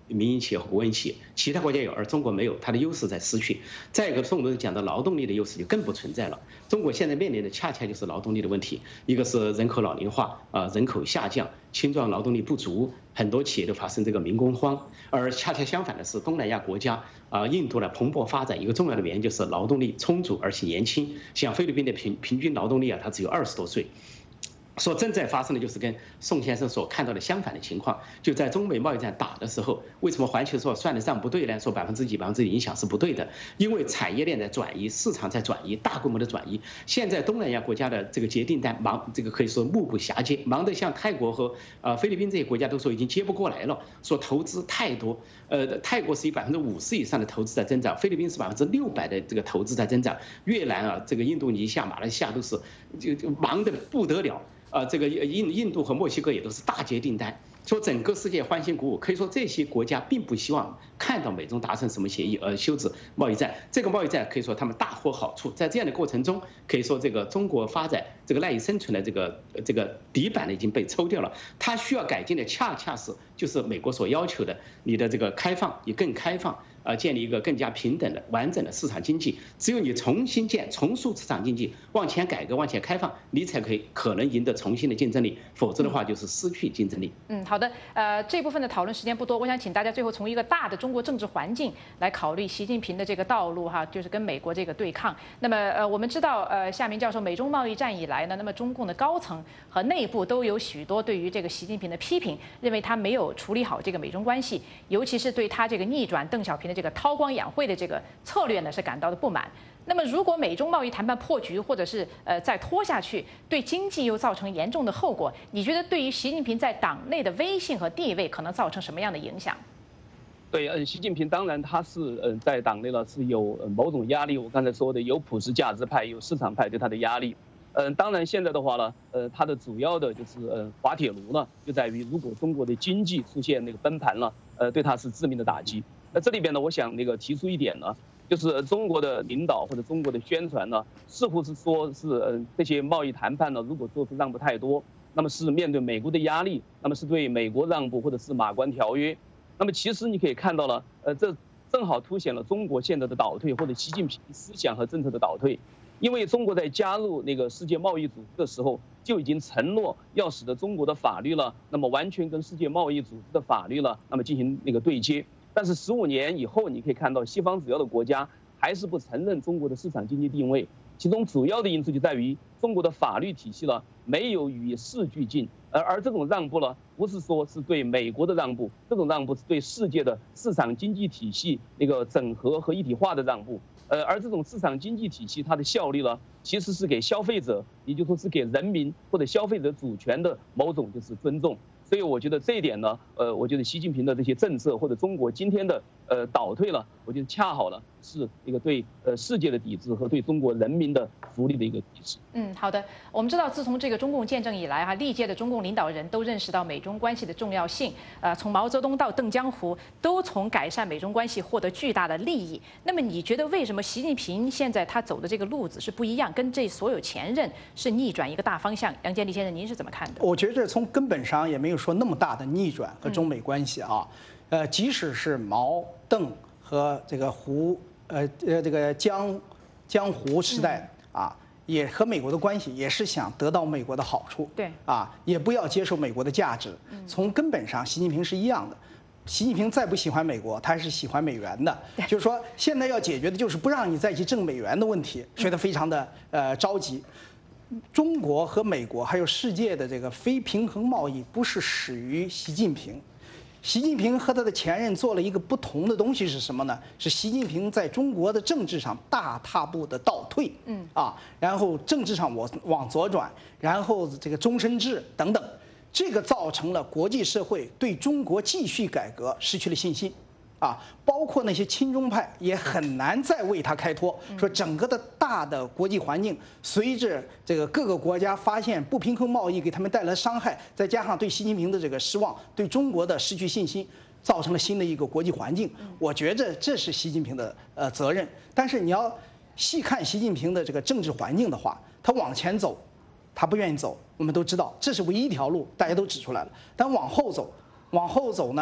民营企业和国营企业，其他国家有，而中国没有，它的优势在失去。再一个，中国讲的劳动力的优势就更不存在了。中国现在面临的恰恰就是劳动力的问题，一个是人口老龄化啊，人口下降，青壮劳动力不足，很多企业都发生这个民工荒。而恰恰相反的是，东南亚国家啊，印度的蓬勃发展，一个重要的原因就是劳动力充足而且年轻。像菲律宾的平平均劳动力啊，它只有二十多岁。所正在发生的就是跟宋先生所看到的相反的情况。就在中美贸易战打的时候，为什么环球说算得上不对呢？说百分之几百分之影响是不对的，因为产业链在转移，市场在转移，大规模的转移。现在东南亚国家的这个接订单忙，这个可以说目不暇接，忙得像泰国和呃菲律宾这些国家都说已经接不过来了，说投资太多。呃，泰国是以百分之五十以上的投资在增长，菲律宾是百分之六百的这个投资在增长，越南啊，这个印度尼西亚、马来西亚都是就就忙得不得了。啊，这个印印度和墨西哥也都是大接订单，说整个世界欢欣鼓舞。可以说这些国家并不希望看到美中达成什么协议而休止贸易战。这个贸易战可以说他们大获好处。在这样的过程中，可以说这个中国发展这个赖以生存的这个这个底板呢已经被抽掉了。它需要改进的恰恰是就是美国所要求的，你的这个开放也更开放。呃，建立一个更加平等的、完整的市场经济。只有你重新建、重塑市场经济，往前改革、往前开放，你才可以可能赢得重新的竞争力。否则的话，就是失去竞争力。 嗯，好的。呃，这部分的讨论时间不多，我想请大家最后从一个大的中国政治环境来考虑习近平的这个道路哈，就是跟美国这个对抗。那么呃，我们知道呃，夏明教授，美中贸易战以来呢，那么中共的高层和内部都有许多对于这个习近平的批评，认为他没有处理好这个美中关系，尤其是对他这个逆转邓小平的这个韬光养晦的这个策略呢，是感到的不满。那么，如果美中贸易谈判破局，或者是呃再拖下去，对经济又造成严重的后果，你觉得对于习近平在党内的威信和地位可能造成什么样的影响？ 对，嗯，习近平当然他是嗯在党内呢是有某种压力。我刚才说的有普世价值派，有市场派对他的压力。嗯，当然现在的话呢，呃，它的主要的就是呃滑铁卢呢，就在于如果中国的经济出现那个崩盘了，呃，对它是致命的打击。那这里边呢，我想那个提出一点呢，就是中国的领导或者中国的宣传呢，似乎是说是呃这些贸易谈判呢，如果做出让步太多，那么是面对美国的压力，那么是对美国让步，或者是马关条约。那么其实你可以看到了，呃，这正好凸显了中国现在的倒退，或者习近平思想和政策的倒退。因为中国在加入那个世界贸易组织的时候，就已经承诺要使得中国的法律了，那么完全跟世界贸易组织的法律了，那么进行那个对接。但是十五年以后，你可以看到西方主要的国家还是不承认中国的市场经济定位，其中主要的因素就在于中国的法律体系了没有与世俱进，而而这种让步呢，不是说是对美国的让步，这种让步是对世界的市场经济体系那个整合和一体化的让步。呃，而这种市场经济体系它的效力呢，其实是给消费者，也就是说是给人民或者消费者主权的某种就是尊重。所以我觉得这一点呢，呃，我觉得习近平的这些政策或者中国今天的呃倒退了，我觉得恰好了是一个对呃世界的抵制和对中国人民的福利的一个抵制。 嗯，好的。我们知道，自从这个中共建政以来哈，历届的中共领导人都认识到美中关系的重要性。呃，从毛泽东到邓江湖，都从改善美中关系获得巨大的利益。那么，你觉得为什么习近平现在他走的这个路子是不一样，跟这所有前任是逆转一个大方向？杨建立先生，您是怎么看的？ 我觉得从根本上也没有说那么大的逆转和中美关系啊。呃，即使是毛邓和这个胡呃呃这个江江湖时代啊。也和美国的关系也是想得到美国的好处， 对啊，也不要接受美国的价值。从根本上，习近平是一样的。习近平再不喜欢美国，他还是喜欢美元的。就是说，现在要解决的就是不让你再去挣美元的问题，所以他非常的呃着急。中国和美国还有世界的这个非平衡贸易，不是始于习近平。习近平和他的前任做了一个不同的东西是什么呢？是习近平在中国的政治上大踏步的倒退，嗯啊，然后政治上我往左转，然后这个终身制等等，这个造成了国际社会对中国继续改革失去了信心。啊，包括那些亲中派也很难再为他开脱。说整个的大的国际环境，随着这个各个国家发现不平衡贸易给他们带来伤害，再加上对习近平的这个失望，对中国的失去信心，造成了新的一个国际环境。我觉着这是习近平的呃责任。但是你要细看习近平的这个政治环境的话，他往前走，他不愿意走。我们都知道这是唯一一条路，大家都指出来了。但往后走，往后走呢？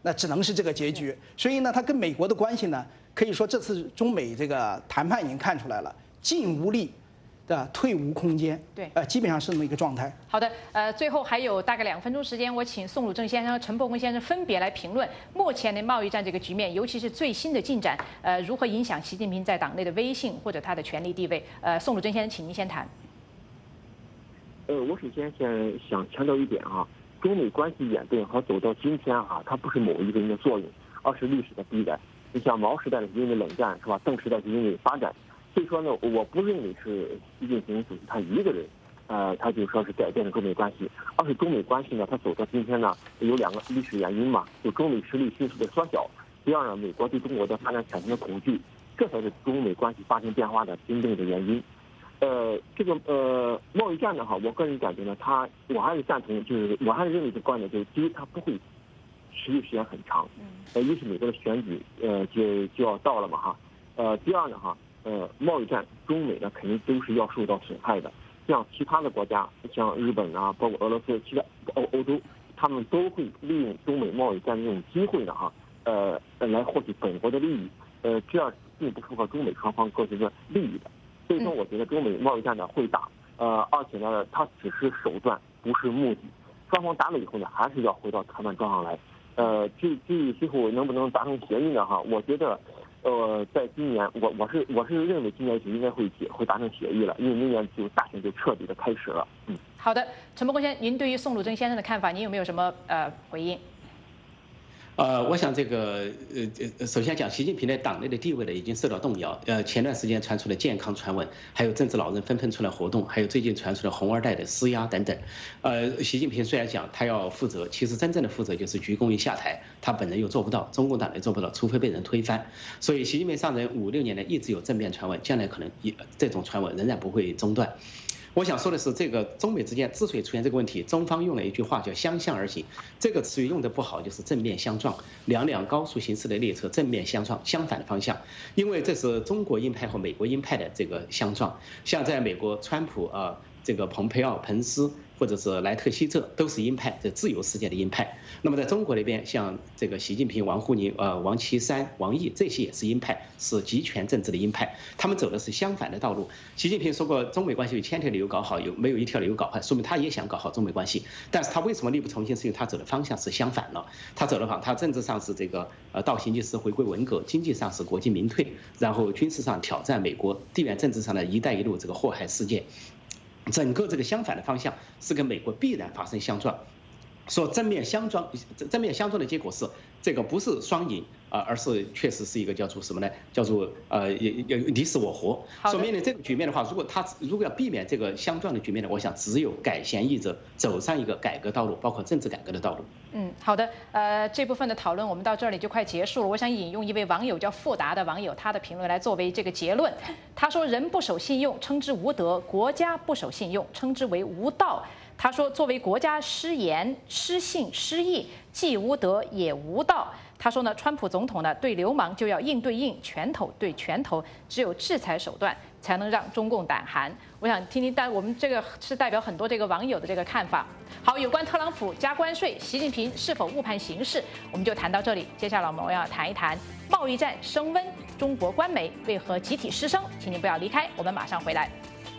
那只能是这个结局。所以呢，它跟美国的关系呢，可以说这次中美这个谈判已经看出来了，进无力。的退无空间， 对， 呃，基本上是那么一个状态。 好的，呃，最后还有大概两分钟时间，我请宋鲁正先生和陈伯公先生分别来评论目前的贸易战这个局面，尤其是最新的进展，呃，如何影响习近平在党内的威信或者他的权力地位？呃，宋鲁正先生，请您先谈。 呃，我首先先想强调一点啊，中美关系演变和走到今天啊，它不是某一个人的作用，而是历史的必然。你像毛时代是因为冷战，是吧？邓时代是因为发展。所以说呢，我不认为是习近平主席他一个人，呃，他就说是改变了中美关系，而是中美关系呢，它走到今天呢，有两个历史原因嘛，就中美实力迅速的缩小，第二呢，美国对中国的发展产生了恐惧，这才是中美关系发生变化的真正的原因。呃，这个呃贸易战呢，哈，我个人感觉呢，它我还是赞同，就是我还是认为这观点，就是第一，它不会持续时间很长，呃，一是美国的选举，呃，就就要到了嘛，哈，呃，第二呢，哈。呃，贸易战，中美呢肯定都是要受到损害的。像其他的国家，像日本啊，包括俄罗斯、其他欧欧洲，他们都会利用中美贸易战这种机会呢，哈，呃，来获取本国的利益。呃，这样并不符合中美双方各自的利益的。所以说，我觉得中美贸易战呢会打，呃，而且呢，它只是手段，不是目的。双方打了以后呢，还是要回到谈判桌上来。呃，至至于最后能不能达成协议呢，哈，我觉得。呃，在今年，我我是我是认为今年就应该会解会达成协议了，因为明年就大选就彻底的开始了。嗯， 好的，陈伯公先生，您对于宋鲁正先生的看法，您有没有什么呃回应？ 呃，我想这个呃呃，首先讲习近平在党内的地位呢已经受到动摇。呃，前段时间传出了健康传闻，还有政治老人纷纷出来活动，还有最近传出了红二代的施压等等。呃，习近平虽然讲他要负责，其实真正的负责就是鞠躬一下台，他本人又做不到，中共党也做不到，除非被人推翻。所以习近平上任五六年呢，一直有正面传闻，将来可能也这种传闻仍然不会中断。我想说的是，这个中美之间之所以出现这个问题，中方用了一句话叫相向而行，这个词语用的不好，就是正面相撞，两辆高速行驶的列车正面相撞，相反的方向，因为这是中国鹰派和美国鹰派的这个相撞。像在美国，川普啊，这个蓬佩奥、彭斯或者是莱特希泽都是鹰派，这自由世界的鹰派。那么在中国那边，像这个习近平、王沪宁、呃王岐山、王毅这些也是鹰派，是集权政治的鹰派，他们走的是相反的道路。习近平说过，中美关系有千条理由搞好，有没有一条理由搞坏，说明他也想搞好中美关系，但是他为什么力不从心？是因为他走的方向是相反了。他走的方，他政治上是这个呃倒行逆施，回归文革；经济上是国进民退，然后军事上挑战美国，地缘政治上的一带一路这个祸害世界。整个这个相反的方向是跟美国必然发生相撞，说正面相撞，正面相撞的结果是这个不是双赢啊，而是确实是一个叫做什么呢？叫做呃也也你死我活。说面临这个局面的话，如果他如果要避免这个相撞的局面呢，我想只有改弦易辙，走上一个改革道路，包括政治改革的道路。 嗯，好的，呃，这部分的讨论我们到这里就快结束了。我想引用一位网友叫富达的网友他的评论来作为这个结论。他说：“人不守信用，称之无德；国家不守信用，称之为无道。”他说：“作为国家失言、失信、失义，既无德也无道。”他说呢，川普总统呢对流氓就要硬对硬，拳头对拳头，只有制裁手段才能让中共胆寒。我想听听，但我们这个是代表很多这个网友的这个看法。好，有关特朗普加关税，习近平是否误判形势，我们就谈到这里。接下来我们要谈一谈贸易战升温，中国官媒为何集体失声？请您不要离开，我们马上回来。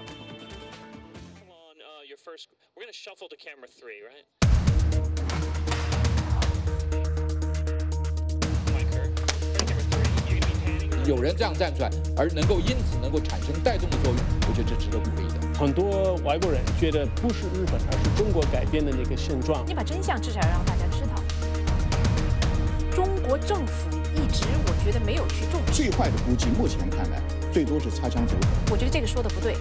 We're gonna shuffle to camera three, right? Camera three, you're gonna be panning. 有人这样站出来，而能够因此能够产生带动的作用，我觉得这值得鼓励的。 很多外国人觉得不是日本，而是中国改变的那个现状。 你把真相至少要让大家知道。中国政府一直，我觉得没有去重视。 最坏的估计，目前看来，最多是擦枪走火。 我觉得这个说的不对。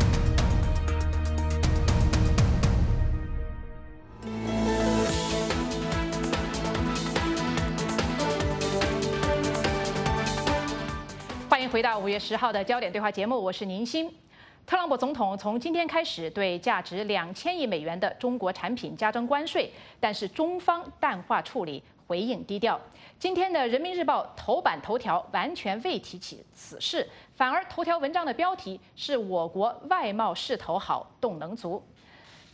欢迎回到五月十号的焦点对话节目，我是宁鑫。特朗普总统从今天开始对价值两千亿美元的中国产品加征关税，但是中方淡化处理，回应低调。今天的《人民日报》头版头条完全未提起此事，反而头条文章的标题是我国外贸势头好，动能足。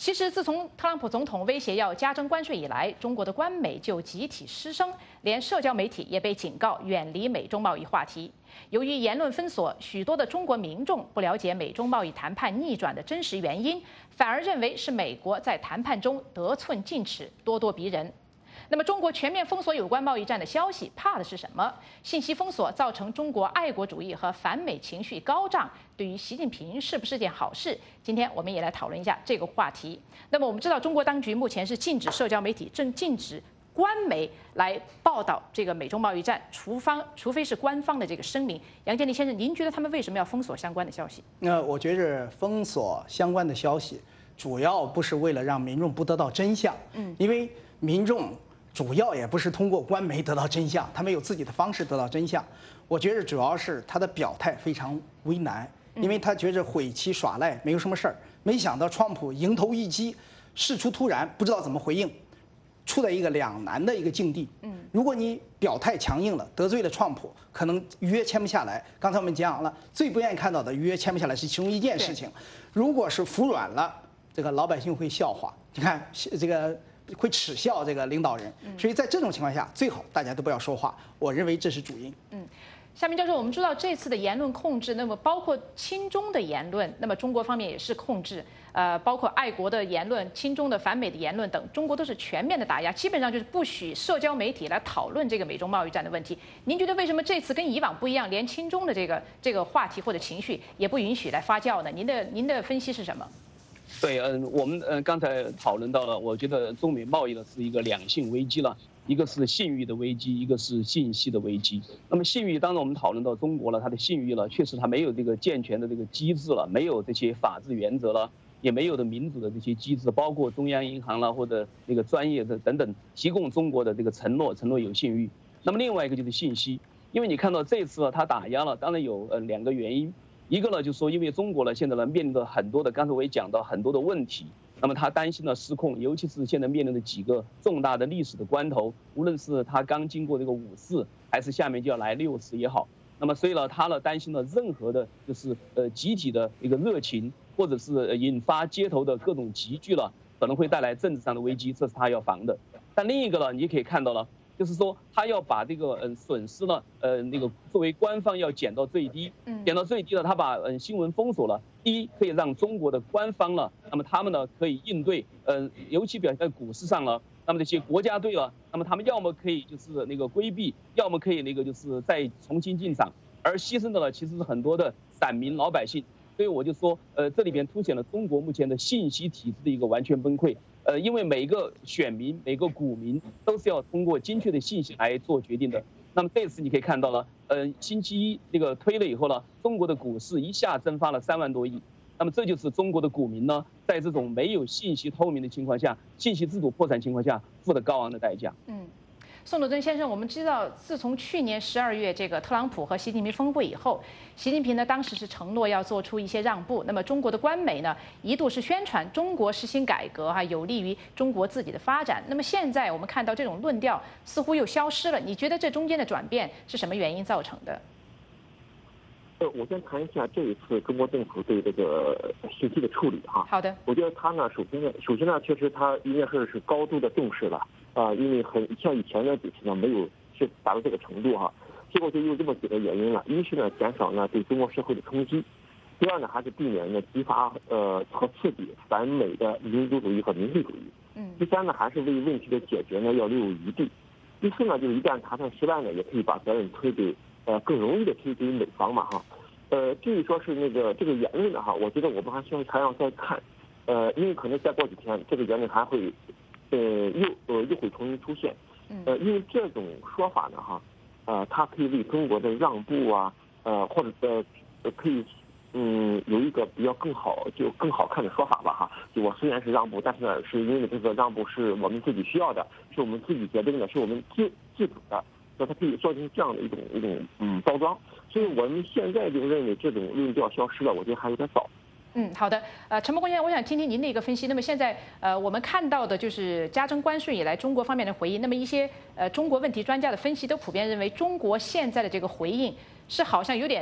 其实，自从特朗普总统威胁要加征关税以来，中国的官媒就集体失声，连社交媒体也被警告远离美中贸易话题。由于言论封锁，许多的中国民众不了解美中贸易谈判逆转的真实原因，反而认为是美国在谈判中得寸进尺、咄咄逼人。那么，中国全面封锁有关贸易战的消息，怕的是什么？信息封锁造成中国爱国主义和反美情绪高涨，对于习近平是不是件好事？今天我们也来讨论一下这个话题。那么，我们知道中国当局目前是禁止社交媒体，正禁止官媒来报道这个美中贸易战，除方除非是官方的这个声明。杨建立先生，您觉得他们为什么要封锁相关的消息？ 那我觉着封锁相关的消息，主要不是为了让民众不得到真相，嗯，因为民众主要也不是通过官媒得到真相，他们有自己的方式得到真相。我觉着主要是他的表态非常为难，因为他觉着悔棋耍赖没有什么事儿，没想到川普迎头一击，事出突然，不知道怎么回应，处在一个两难的一个境地。嗯，如果你表态强硬了，得罪了川普，可能约签不下来。刚才我们讲了，最不愿意看到的约签不下来是其中一件事情。如果是服软了，这个老百姓会笑话。你看这个。会耻笑这个领导人，所以在这种情况下，最好大家都不要说话。我认为这是主因。 嗯，夏明教授，我们知道这次的言论控制，那么包括亲中的言论，那么中国方面也是控制，呃，包括爱国的言论、亲中的反美的言论等，中国都是全面的打压，基本上就是不许社交媒体来讨论这个美中贸易战的问题。您觉得为什么这次跟以往不一样，连亲中的这个这个话题或者情绪也不允许来发酵呢？您的您的分析是什么？ 对，嗯，我们嗯刚才讨论到了，我觉得中美贸易呢是一个两性危机了，一个是信誉的危机，一个是信息的危机。那么信誉，当然我们讨论到中国了，它的信誉了，确实它没有这个健全的这个机制了，没有这些法治原则了，也没有的民主的这些机制，包括中央银行了或者那个专业的等等提供中国的这个承诺，承诺有信誉。那么另外一个就是信息，因为你看到这次它打压了，当然有呃两个原因。一个呢，就是说，因为中国呢现在呢面临着很多的，刚才我也讲到很多的问题，那么他担心呢失控，尤其是现在面临的几个重大的历史的关头，无论是他刚经过这个五四，还是下面就要来六四也好，那么所以呢，他呢担心呢任何的就是呃集体的一个热情，或者是引发街头的各种集聚了，可能会带来政治上的危机，这是他要防的。但另一个呢，你可以看到了。就是说，他要把这个嗯损失呢，呃那个作为官方要减到最低，减到最低了，他把嗯新闻封锁了。第一，可以让中国的官方呢，那么他们呢可以应对，嗯，尤其表现在股市上了，那么这些国家队了，那么他们要么可以就是那个规避，要么可以那个就是再重新进场，而牺牲的呢其实是很多的散民老百姓。所以我就说，呃，这里边凸显了中国目前的信息体制的一个完全崩溃。呃，因为每个选民、每个股民都是要通过精确的信息来做决定的。那么这次你可以看到了，呃，星期一那个推了以后呢，中国的股市一下蒸发了三万多亿。那么这就是中国的股民呢，在这种没有信息透明的情况下，信息制度破产情况下付的高昂的代价。 嗯。宋鲁敦先生，我们知道，自从去年十二月这个特朗普和习近平峰会以后，习近平呢当时是承诺要做出一些让步。那么中国的官媒呢一度是宣传中国实行改革哈，有利于中国自己的发展。那么现在我们看到这种论调似乎又消失了。你觉得这中间的转变是什么原因造成的？ 呃，我先谈一下这一次中国政府对这个信息的处理哈。 好的。 我觉得他呢，首先呢，首先呢，确实他应该说是高度的重视了。啊，因为很像以前的几次呢，没有是达到这个程度哈，结果就有这么几个原因了。一是呢，减少呢对中国社会的冲击；第二呢，还是避免呢激发呃和刺激反美的民族主义和民粹主义；嗯，第三呢，还是为问题的解决呢要留有余地；第四呢，就是一旦谈判失败呢，也可以把责任推给呃更容易的推给美方嘛哈。呃，至于说是那个这个言论的哈，我觉得我们还需要还要再看，呃，因为可能再过几天这个言论还会。呃，又呃又会重新出现，呃，因为这种说法呢，哈，呃，它可以为中国的让步啊，呃，或者呃，可以，嗯，有一个比较更好就更好看的说法吧，哈，就我虽然是让步，但是呢，是因为这个让步是我们自己需要的，是我们自己决定的，是我们自自主的，那它可以做成这样的一种一种嗯包装，所以我们现在就认为这种论调消失了，我觉得还有点早。 嗯，好的。呃，陈伯公先生，我想听听您的一个分析。那么现在，呃，我们看到的就是加征关税以来中国方面的回应。那么一些呃中国问题专家的分析都普遍认为，中国现在的这个回应是好像有点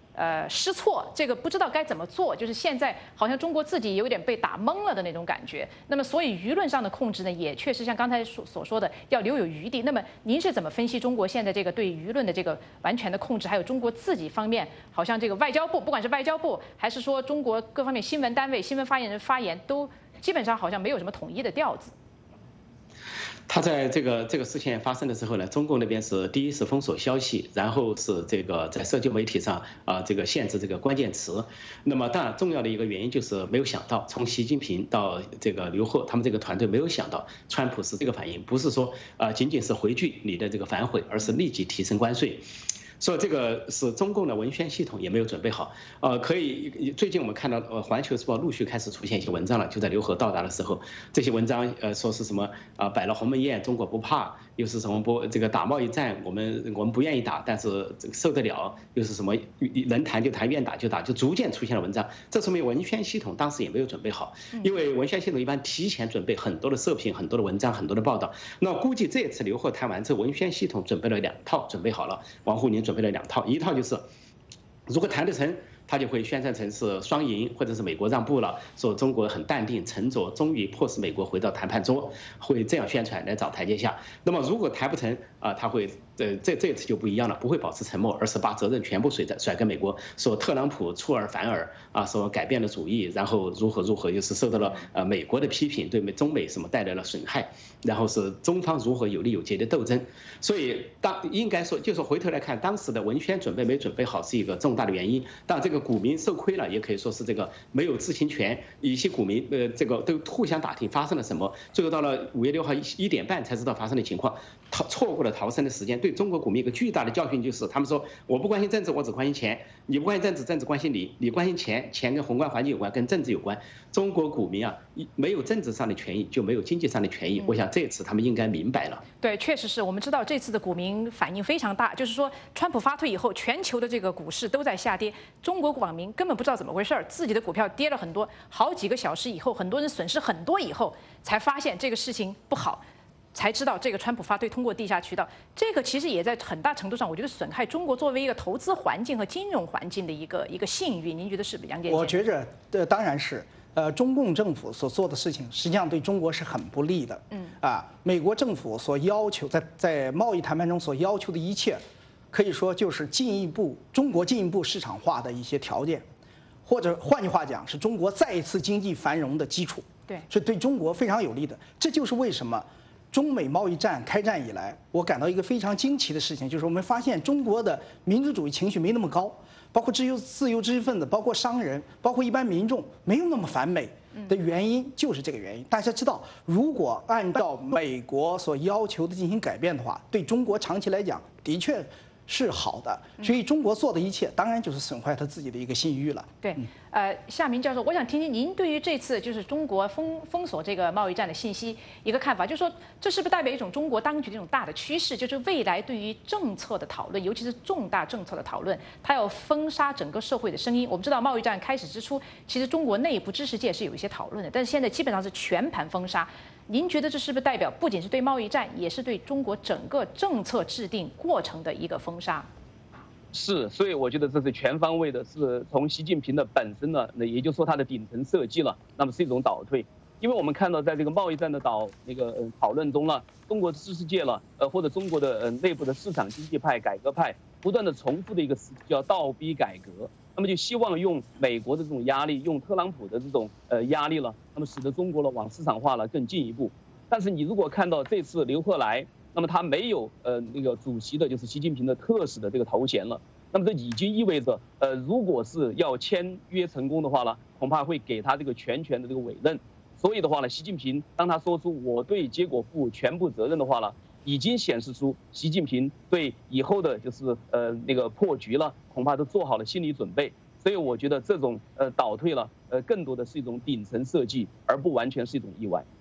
呃失措，这个不知道该怎么做，就是现在好像中国自己有点被打懵了的那种感觉。那么所以舆论上的控制呢，也确实像刚才所所说的要留有余地。那么您是怎么分析中国现在这个对舆论的这个完全的控制，还有中国自己方面，好像这个外交部，不管是外交部还是说中国各方面新闻单位、新闻发言人发言，都基本上好像没有什么统一的调子。 他在这个这个事件发生的时候呢，中共那边是第一是封锁消息，然后是这个在社交媒体上啊这个限制这个关键词。那么当然重要的一个原因就是没有想到，从习近平到这个刘鹤他们这个团队没有想到川普是这个反应，不是说啊仅仅是回拒你的这个反悔，而是立即提升关税。所以这个是中共的文宣系统也没有准备好，呃，可以最近我们看到呃《环球时报》陆续开始出现一些文章了，就在刘鹤到达的时候，这些文章呃说是什么啊摆了鸿门宴，中国不怕，又是什么不这个打贸易战，我们我们不愿意打，但是这个受得了，又是什么能谈就谈，愿打就打，就逐渐出现了文章，这说明文宣系统当时也没有准备好，因为文宣系统一般提前准备很多的社评、很多的文章、很多的报道，那估计这次刘鹤谈完之后，文宣系统准备了两套，准备好了，王沪宁准备了两套，一套就是如果谈得成，他就会宣传成是双赢，或者是美国让步了，说中国很淡定沉着，终于迫使美国回到谈判桌，会这样宣传来找台阶下。那么如果谈不成啊，他会呃这这次就不一样了，不会保持沉默，而是把责任全部甩在甩给美国，说特朗普出尔反尔啊，说改变了主意，然后如何如何，又是受到了呃美国的批评，对美中美什么带来了损害，然后是中方如何有利有节的斗争。所以当应该说，就是回头来看，当时的文宣准备没准备好是一个重大的原因。但这个股民受亏了，也可以说是这个没有知情权，一些股民呃这个都互相打听发生了什么，最后到了五月六号一点半才知道发生的情况，逃错过了逃生的时间。对中国股民一个巨大的教训就是，他们说我不关心政治，我只关心钱；你不关心政治，政治关心你；你关心钱，钱跟宏观环境有关，跟政治有关。中国股民啊，没有政治上的权益，就没有经济上的权益。我想这次他们应该明白了。 对，确实是我们知道这次的股民反应非常大，就是说川普发推以后，全球的这个股市都在下跌，中国网民根本不知道怎么回事，自己的股票跌了很多，好几个小时以后，很多人损失很多以后，才发现这个事情不好。才知道这个川普发推通过地下渠道，这个其实也在很大程度上，我觉得损害中国作为一个投资环境和金融环境的一个一个信誉。您觉得是不是，杨建？ 我觉着，呃，当然是，呃，中共政府所做的事情，实际上对中国是很不利的。嗯，啊，美国政府所要求在在贸易谈判中所要求的一切，可以说就是进一步中国进一步市场化的一些条件，或者换句话讲，是中国再一次经济繁荣的基础。 对， 是对中国非常有利的。这就是为什么中美贸易战开战以来，我感到一个非常惊奇的事情，就是我们发现中国的民族主义情绪没那么高，包括自由自由知识分子，包括商人，包括一般民众，没有那么反美的原因就是这个原因。大家知道，如果按照美国所要求的进行改变的话，对中国长期来讲的确是好的，所以中国做的一切当然就是损坏他自己的一个信誉了。 对，呃，夏明教授，我想听听您对于这次就是中国封封锁这个贸易战的信息一个看法，就是说这是不是代表一种中国当局的一种大的趋势，就是未来对于政策的讨论，尤其是重大政策的讨论，它要封杀整个社会的声音。我们知道贸易战开始之初，其实中国内部知识界是有一些讨论的，但是现在基本上是全盘封杀。您觉得这是不是代表不仅是对贸易战，也是对中国整个政策制定过程的一个封杀？ 是，所以我觉得这是全方位的，是从习近平的本身呢，那也就是说他的顶层设计了，那么是一种倒退。因为我们看到在这个贸易战的导那个呃讨论中呢，中国知识界了，呃或者中国的呃内部的市场经济派、改革派不断的重复的一个词叫倒逼改革。那么就希望用美国的这种压力，用特朗普的这种呃压力了，那么使得中国了往市场化了更进一步。但是你如果看到这次刘鹤来，那么他没有呃那个主席的就是习近平的特使的这个头衔了，那么这已经意味着呃如果是要签约成功的话呢，恐怕会给他这个全权的这个委任。所以的话呢，习近平当他说出我对结果负全部责任的话呢，已经显示出习近平对以后的就是呃那个破局了，恐怕都做好了心理准备。所以我觉得这种呃倒退了，呃更多的是一种顶层设计，而不完全是一种意外。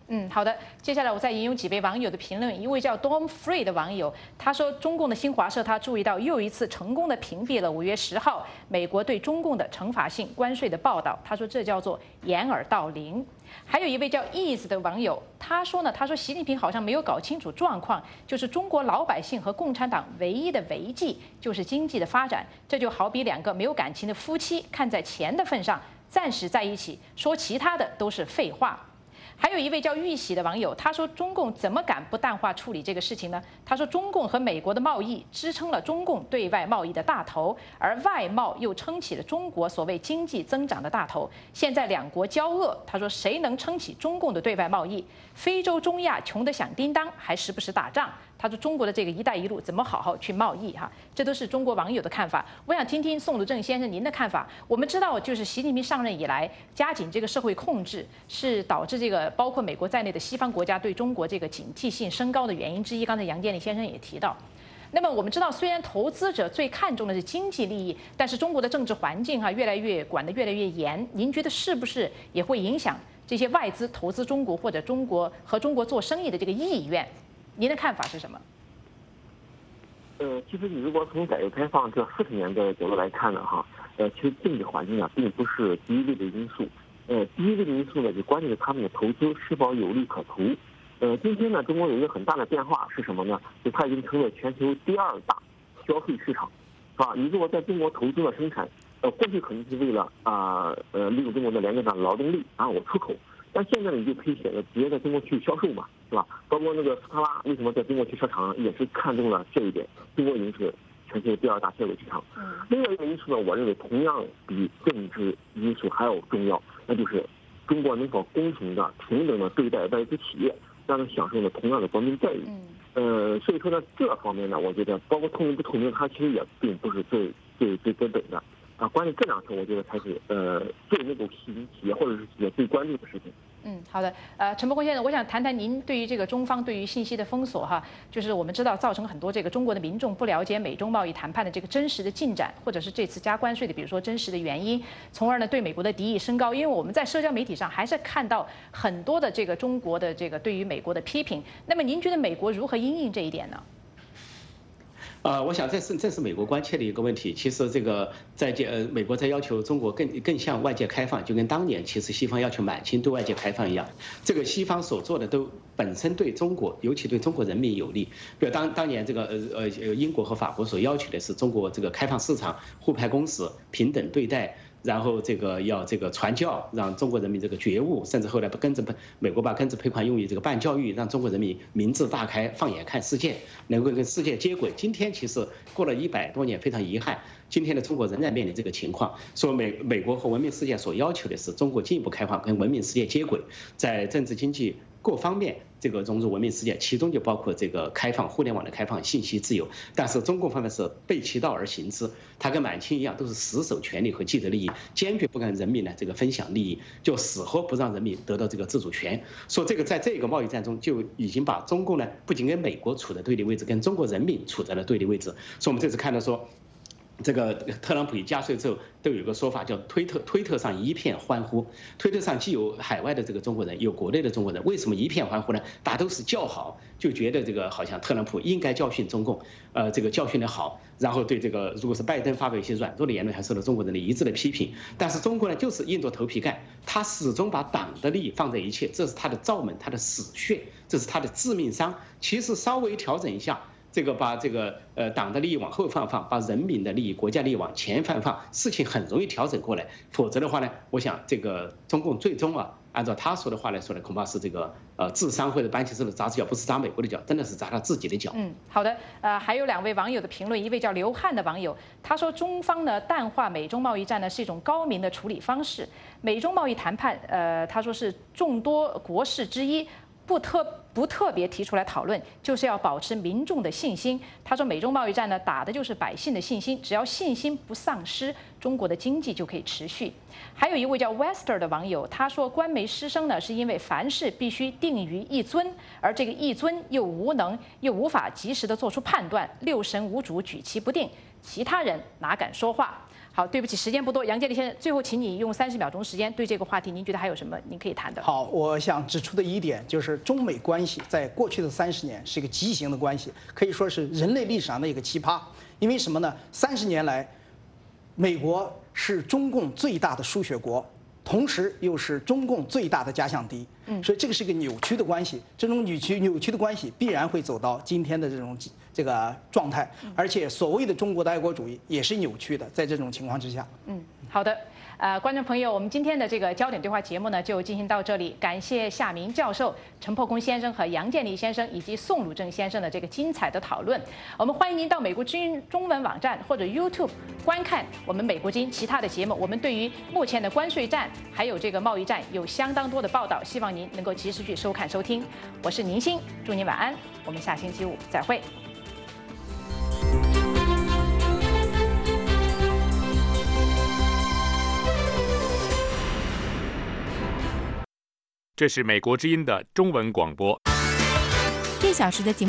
嗯，好的。接下来我再引用几位网友的评论。一位叫 Dom Free 的网友，他说，中共的新华社他注意到又一次成功的屏蔽了五月十号美国对中共的惩罚性关税的报道。他说这叫做掩耳盗铃。还有一位叫 Ease 的网友，他说呢，他说习近平好像没有搞清楚状况，就是中国老百姓和共产党唯一的违纪就是经济的发展，这就好比两个没有感情的夫妻，看在钱的份上暂时在一起，说其他的都是废话。还有一位叫玉玺的网友，他说中共怎么敢不淡化处理这个事情呢？他说中共和美国的贸易支撑了中共对外贸易的大头，而外贸又撑起了中国所谓经济增长的大头。现在两国交恶，他说谁能撑起中共的对外贸易？非洲、中亚穷得响叮当，还时不时打仗。他说中国的这个“一带一路”怎么好好去贸易哈？这都是中国网友的看法。我想听听宋祖正先生您的看法。我们知道，就是习近平上任以来，加紧这个社会控制，是导致这个包括美国在内的西方国家对中国这个警惕性升高的原因之一。刚才杨建立先生也提到。那么我们知道，虽然投资者最看重的是经济利益，但是中国的政治环境哈越来越管得越来越严。您觉得是不是也会影响这些外资投资中国或者中国和中国做生意的这个意愿？您的看法是什么？ 呃，其实你如果从改革开放这四十年的角度来看呢，哈，呃，其实政治环境啊，并不是第一位的因素。呃，第一位的因素呢，就关键是他们的投资是否有利可图。呃，今天呢，中国有一个很大的变化是什么呢？就它已经成为全球第二大消费市场，是吧？你如果在中国投资了生产，呃，过去可能是为了啊呃利用中国的廉价的劳动力啊我出口。但现在你就可以选择直接在中国去销售嘛，是吧？包括那个斯特拉为什么在中国去设厂，也是看中了这一点。中国已经是全球第二大消费市场。另外一个因素呢，我认为同样比政治因素还要重要，那就是中国能否公平的、平等的对待外资企业，让他享受了同样的国民待遇。呃，所以说呢，这方面呢，我觉得包括透明不透明，它其实也并不是最最最根本的。啊，关于这两条，我觉得才是呃最能够吸引企业或者是企业最关注的事情。 嗯，好的。呃，陈伯公先生，我想谈谈您对于这个中方对于信息的封锁哈，就是我们知道造成很多这个中国的民众不了解美中贸易谈判的这个真实的进展，或者是这次加关税的，比如说真实的原因，从而呢对美国的敌意升高。因为我们在社交媒体上还是看到很多的这个中国的这个对于美国的批评。那么您觉得美国如何因应这一点呢？ 呃，我想这是这是美国关切的一个问题。其实这个在这呃，美国在要求中国更更向外界开放，就跟当年其实西方要求满清对外界开放一样。这个西方所做的都本身对中国，尤其对中国人民有利。比如当当年这个呃呃英国和法国所要求的是中国这个开放市场、互派公使、平等对待。然后这个要这个传教，让中国人民这个觉悟，甚至后来把庚子美国把庚子赔款用于这个办教育，让中国人民民智大开，放眼看世界，能够跟世界接轨。今天其实过了一百多年，非常遗憾，今天的中国仍然面临这个情况。说美美国和文明世界所要求的是中国进一步开放，跟文明世界接轨，在政治经济各方面这个融入文明世界，其中就包括这个开放互联网的开放、信息自由。但是中共方面是背其道而行之，他跟满清一样，都是死守权力和既得利益，坚决不跟人民呢这个分享利益，就死活不让人民得到这个自主权。说这个在这个贸易战中就已经把中共呢不仅跟美国处在对立位置，跟中国人民处在了对立位置。所以我们这次看到说。这个特朗普一加税之后，都有一个说法叫推特，推特上一片欢呼。推特上既有海外的这个中国人，有国内的中国人，为什么一片欢呼呢？大家都是叫好，就觉得这个好像特朗普应该教训中共，呃，这个教训的好，然后对这个如果是拜登发表一些软弱的言论，还受到中国人的一致的批评。但是中国呢，就是硬着头皮干，他始终把党的利益放在一切，这是他的罩门，他的死穴，这是他的致命伤。其实稍微调整一下。这个把这个呃党的利益往后放放，把人民的利益、国家利益往前放放，事情很容易调整过来。否则的话呢，我想这个中共最终啊，按照他说的话来说呢，恐怕是这个呃智商或者班奇斯的砸脚，不是砸美国的脚，真的是砸他自己的脚。 嗯，好的。呃，还有两位网友的评论，一位叫刘汉的网友，他说中方呢淡化美中贸易战呢是一种高明的处理方式。美中贸易谈判，呃，他说是众多国事之一。不特不特别提出来讨论，就是要保持民众的信心。他说，美中贸易战呢，打的就是百姓的信心，只要信心不丧失，中国的经济就可以持续。还有一位叫 Wester 的网友，他说，官媒失声呢，是因为凡事必须定于一尊，而这个一尊又无能，又无法及时的做出判断，六神无主，举棋不定，其他人哪敢说话？ 好，对不起，时间不多，杨建立先生，最后请你用三十秒钟时间对这个话题，您觉得还有什么您可以谈的？ 好，我想指出的一点就是中美关系在过去的三十年是一个畸形的关系，可以说是人类历史上的一个奇葩。因为什么呢？三十年来，美国是中共最大的输血国，同时又是中共最大的假想敌。嗯，所以这个是一个扭曲的关系。这种扭曲扭曲的关系必然会走到今天的这种这个状态，而且所谓的中国的爱国主义也是扭曲的。在这种情况之下， 嗯，好的。呃，观众朋友，我们今天的这个焦点对话节目呢，就进行到这里。感谢夏明教授、陈破空先生和杨建立先生以及宋鲁正先生的这个精彩的讨论。我们欢迎您到美国之音中文网站或者 YouTube 观看我们美国之音其他的节目。我们对于目前的关税战还有这个贸易战有相当多的报道，希望您能够及时去收看收听。我是宁欣，祝您晚安，我们下星期五再会。 这是美国之音的中文广播。 一小时的节目。